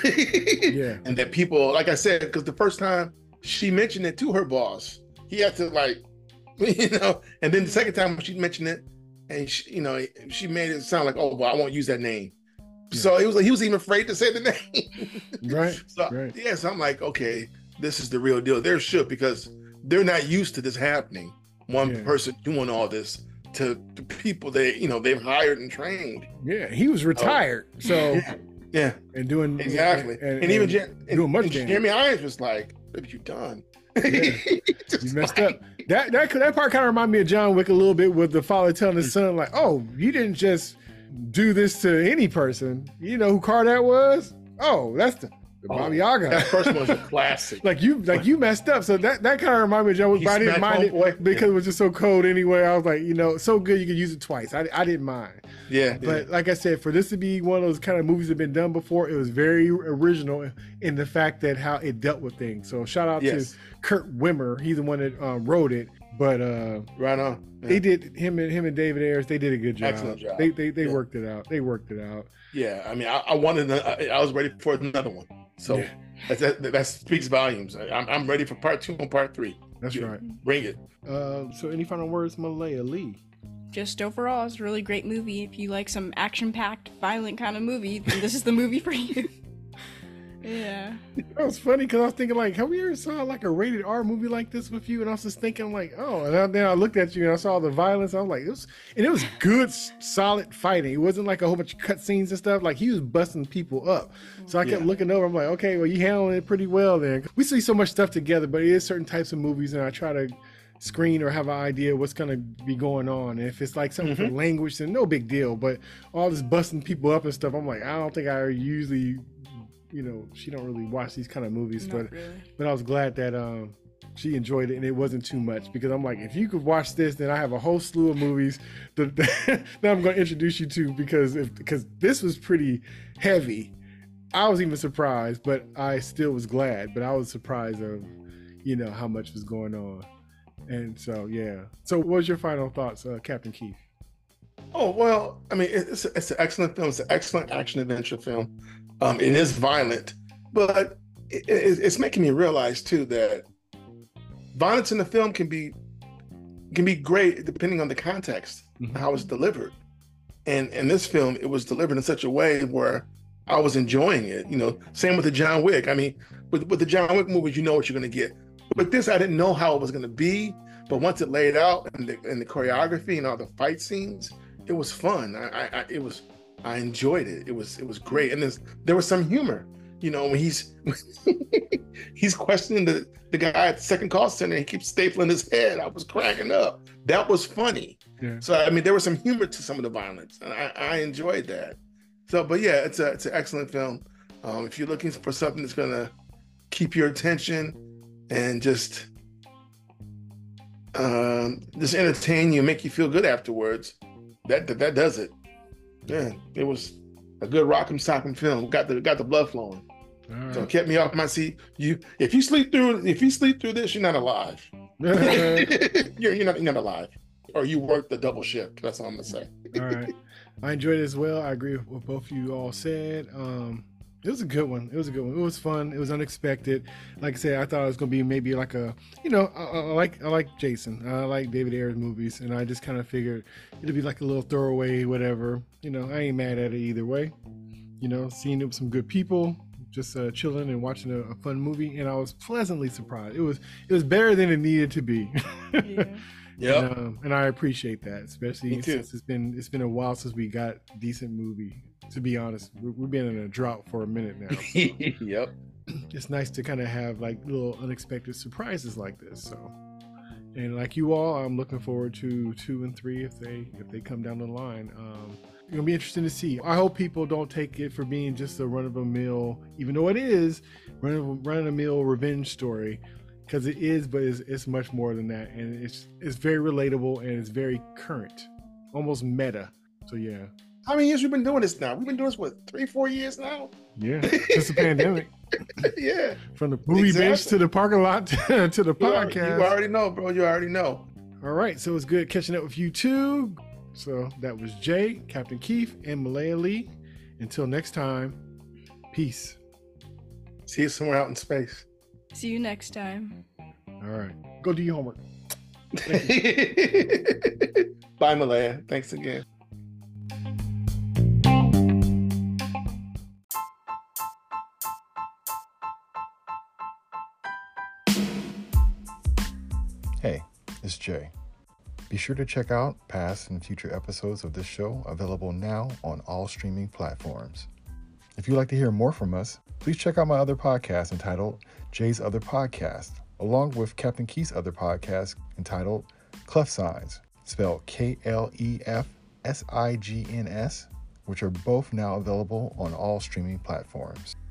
[SPEAKER 1] Yeah.
[SPEAKER 2] and that people, like I said, because the first time she mentioned it to her boss, he had to like, you know, and then the second time when she mentioned it, and she, you know, she made it sound like, oh, well, I won't use that name.
[SPEAKER 1] Yeah.
[SPEAKER 2] So he was like, he was even afraid to say the name.
[SPEAKER 1] Right.
[SPEAKER 2] So
[SPEAKER 1] Right.
[SPEAKER 2] yeah, so I'm like, okay, this is the real deal. They're shook because they're not used to this happening. One
[SPEAKER 1] Yeah.
[SPEAKER 2] person doing all this to, to people they, you know, they've hired and trained.
[SPEAKER 1] Yeah. He was retired. So
[SPEAKER 2] Yeah, yeah,
[SPEAKER 1] and doing
[SPEAKER 2] exactly. And, even Jer- and,
[SPEAKER 1] doing much
[SPEAKER 2] and
[SPEAKER 1] damage.
[SPEAKER 2] Jeremy Irons was like, "What have you done?"
[SPEAKER 1] Yeah.
[SPEAKER 2] Just
[SPEAKER 1] You messed
[SPEAKER 2] like-
[SPEAKER 1] up. That that that part kind of reminded me of John Wick a little bit, with the father telling his son, like, "Oh, you didn't just do this to any person. You know who car that was? Oh, that's the, the
[SPEAKER 2] Oh,
[SPEAKER 1] Baba Yaga."
[SPEAKER 2] That first one was a classic.
[SPEAKER 1] like you like you messed up. So that that kind of reminded me of John Wick,
[SPEAKER 2] He
[SPEAKER 1] but I didn't
[SPEAKER 2] smacked
[SPEAKER 1] mind it
[SPEAKER 2] homeboy.
[SPEAKER 1] because it was just so cold anyway. I was like, you know, so good you could use it twice. I, I didn't mind.
[SPEAKER 2] Yeah,
[SPEAKER 1] But like I said, for this to be one of those kind of movies that have been done before, it was very original in the fact that how it dealt with things. So shout out
[SPEAKER 2] Yes.
[SPEAKER 1] to Kurt Wimmer. He's the one that um, wrote it. But uh,
[SPEAKER 2] yeah. Right on. Yeah.
[SPEAKER 1] they did him and him and David Ayers. They did a good job.
[SPEAKER 2] Excellent job.
[SPEAKER 1] They they, they
[SPEAKER 2] Yeah.
[SPEAKER 1] worked it out. They worked it out.
[SPEAKER 2] Yeah, I mean, I, I wanted. I, I was ready for another one. So
[SPEAKER 1] Yeah.
[SPEAKER 2] that, that that speaks volumes. I, I'm I'm ready for part two and part three.
[SPEAKER 1] That's
[SPEAKER 2] Yeah.
[SPEAKER 1] right.
[SPEAKER 2] Bring it.
[SPEAKER 1] Uh, so any final words, Malaya Lee?
[SPEAKER 3] Just overall, it's a really great movie. If you like some action-packed, violent kind of movie, then this is the movie for you. Yeah.
[SPEAKER 1] That was funny because I was thinking like, have we ever saw like a rated R movie like this with you? And I was just thinking like, oh, and I, then I looked at you and I saw the violence. I was like, it was, and it was good, solid fighting. It wasn't like a whole bunch of cutscenes and stuff. Like he was busting people up. So I kept
[SPEAKER 2] Yeah.
[SPEAKER 1] looking over. I'm like, okay, well, you handling it pretty well then. We see so much stuff together, but it is certain types of movies, and I try to screen or have an idea what's going to be going on. And if it's like something
[SPEAKER 2] Mhm.
[SPEAKER 1] for language, then no big deal. But all this busting people up and stuff, I'm like, I don't think I usually, you know, she don't really watch these kind of movies.
[SPEAKER 3] Not
[SPEAKER 1] but
[SPEAKER 3] really.
[SPEAKER 1] but I was glad that um she enjoyed it and it wasn't too much, because I'm like, if you could watch this, then I have a whole slew of movies that, that I'm going to introduce you to, because if because this was pretty heavy. I was even surprised, but I still was glad. But I was surprised of, you know, how much was going on. And so, yeah. So what was your final thoughts, uh, Captain Keith?
[SPEAKER 2] Oh, well, I mean, it's, it's an excellent film. It's an excellent action adventure film. Um, it is violent, but it, it, it's making me realize too that violence in the film can be can be great depending on the context,
[SPEAKER 1] Mhm.
[SPEAKER 2] how it's delivered. And in this film, it was delivered in such a way where I was enjoying it. You know, same with the John Wick. I mean, with, with the John Wick movies, you know what you're going to get. But this, I didn't know how it was going to be. But once it laid out and the, and the choreography and all the fight scenes, it was fun. I, I, I it was, I enjoyed it. It was, it was great. And there's, there was some humor. You know, when he's he's questioning the, the guy at the second call center, and he keeps stapling his head. I was cracking up. That was funny.
[SPEAKER 1] Yeah.
[SPEAKER 2] So I mean, there was some humor to some of the violence, and I, I enjoyed that. So, but yeah, it's a it's an excellent film. Um, if you're looking for something that's gonna keep your attention and just um, just entertain you, make you feel good afterwards, that that, that does it. Yeah, it was a good rock'em sock'em film. Got the got the blood flowing.
[SPEAKER 1] All right.
[SPEAKER 2] So it kept me off my seat. You, if you sleep through, if you sleep through this, you're not alive. you're, you're not you're not alive, or you work the double shift. That's all I'm gonna say.
[SPEAKER 1] All right. I enjoyed it as well. I agree with what both of you all said. Um, it was a good one. It was a good one. It was fun. It was unexpected. Like I said, I thought it was going to be maybe like a, you know, I, I like I like Jason. I like David Ayer's movies, and I just kind of figured it'd be like a little throwaway, whatever. You know, I ain't mad at it either way. You know, seeing it with some good people, just uh, chilling and watching a, a fun movie, and I was pleasantly surprised. It was it was better than it needed to be.
[SPEAKER 3] Yeah.
[SPEAKER 2] Yep.
[SPEAKER 1] And, um, and I appreciate that, especially
[SPEAKER 2] Me too.
[SPEAKER 1] since it's been it's been a while since we got a decent movie. To be honest, We- we've been in a drought for a minute now. So
[SPEAKER 2] Yep.
[SPEAKER 1] it's nice to kind of have like little unexpected surprises like this. So, and like you all, I'm looking forward to two and three if they if they come down the line. Um, it's gonna be interesting to see. I hope people don't take it for being just a run of a mill, even though it is run of run of the mill revenge story. Because it is, but it's, it's much more than that, and it's it's very relatable and it's very current, almost meta. So yeah,
[SPEAKER 2] How many years we've been doing this now? We've been doing this what three, four years now.
[SPEAKER 1] yeah, since the pandemic,
[SPEAKER 2] Yeah.
[SPEAKER 1] from the movie bench
[SPEAKER 2] Exactly.
[SPEAKER 1] to the parking lot to, to the
[SPEAKER 2] You al-
[SPEAKER 1] podcast.
[SPEAKER 2] You already know, bro. You already know.
[SPEAKER 1] All right, so it's good catching up with you too. So that was Jay, Captain Keith, and Malaya Lee. Until next time, peace.
[SPEAKER 2] See you somewhere out in space.
[SPEAKER 3] See you next time.
[SPEAKER 1] All right, go do your homework.
[SPEAKER 2] Bye, Malaya. Thanks again.
[SPEAKER 4] Hey, it's Jay. Be sure to check out past and future episodes of this show, available now on all streaming platforms. If you'd like to hear more from us, please check out my other podcast entitled Jay's Other Podcast, along with Captain Keith's other podcast entitled Clef Signs, spelled K L E F S I G N S, which are both now available on all streaming platforms.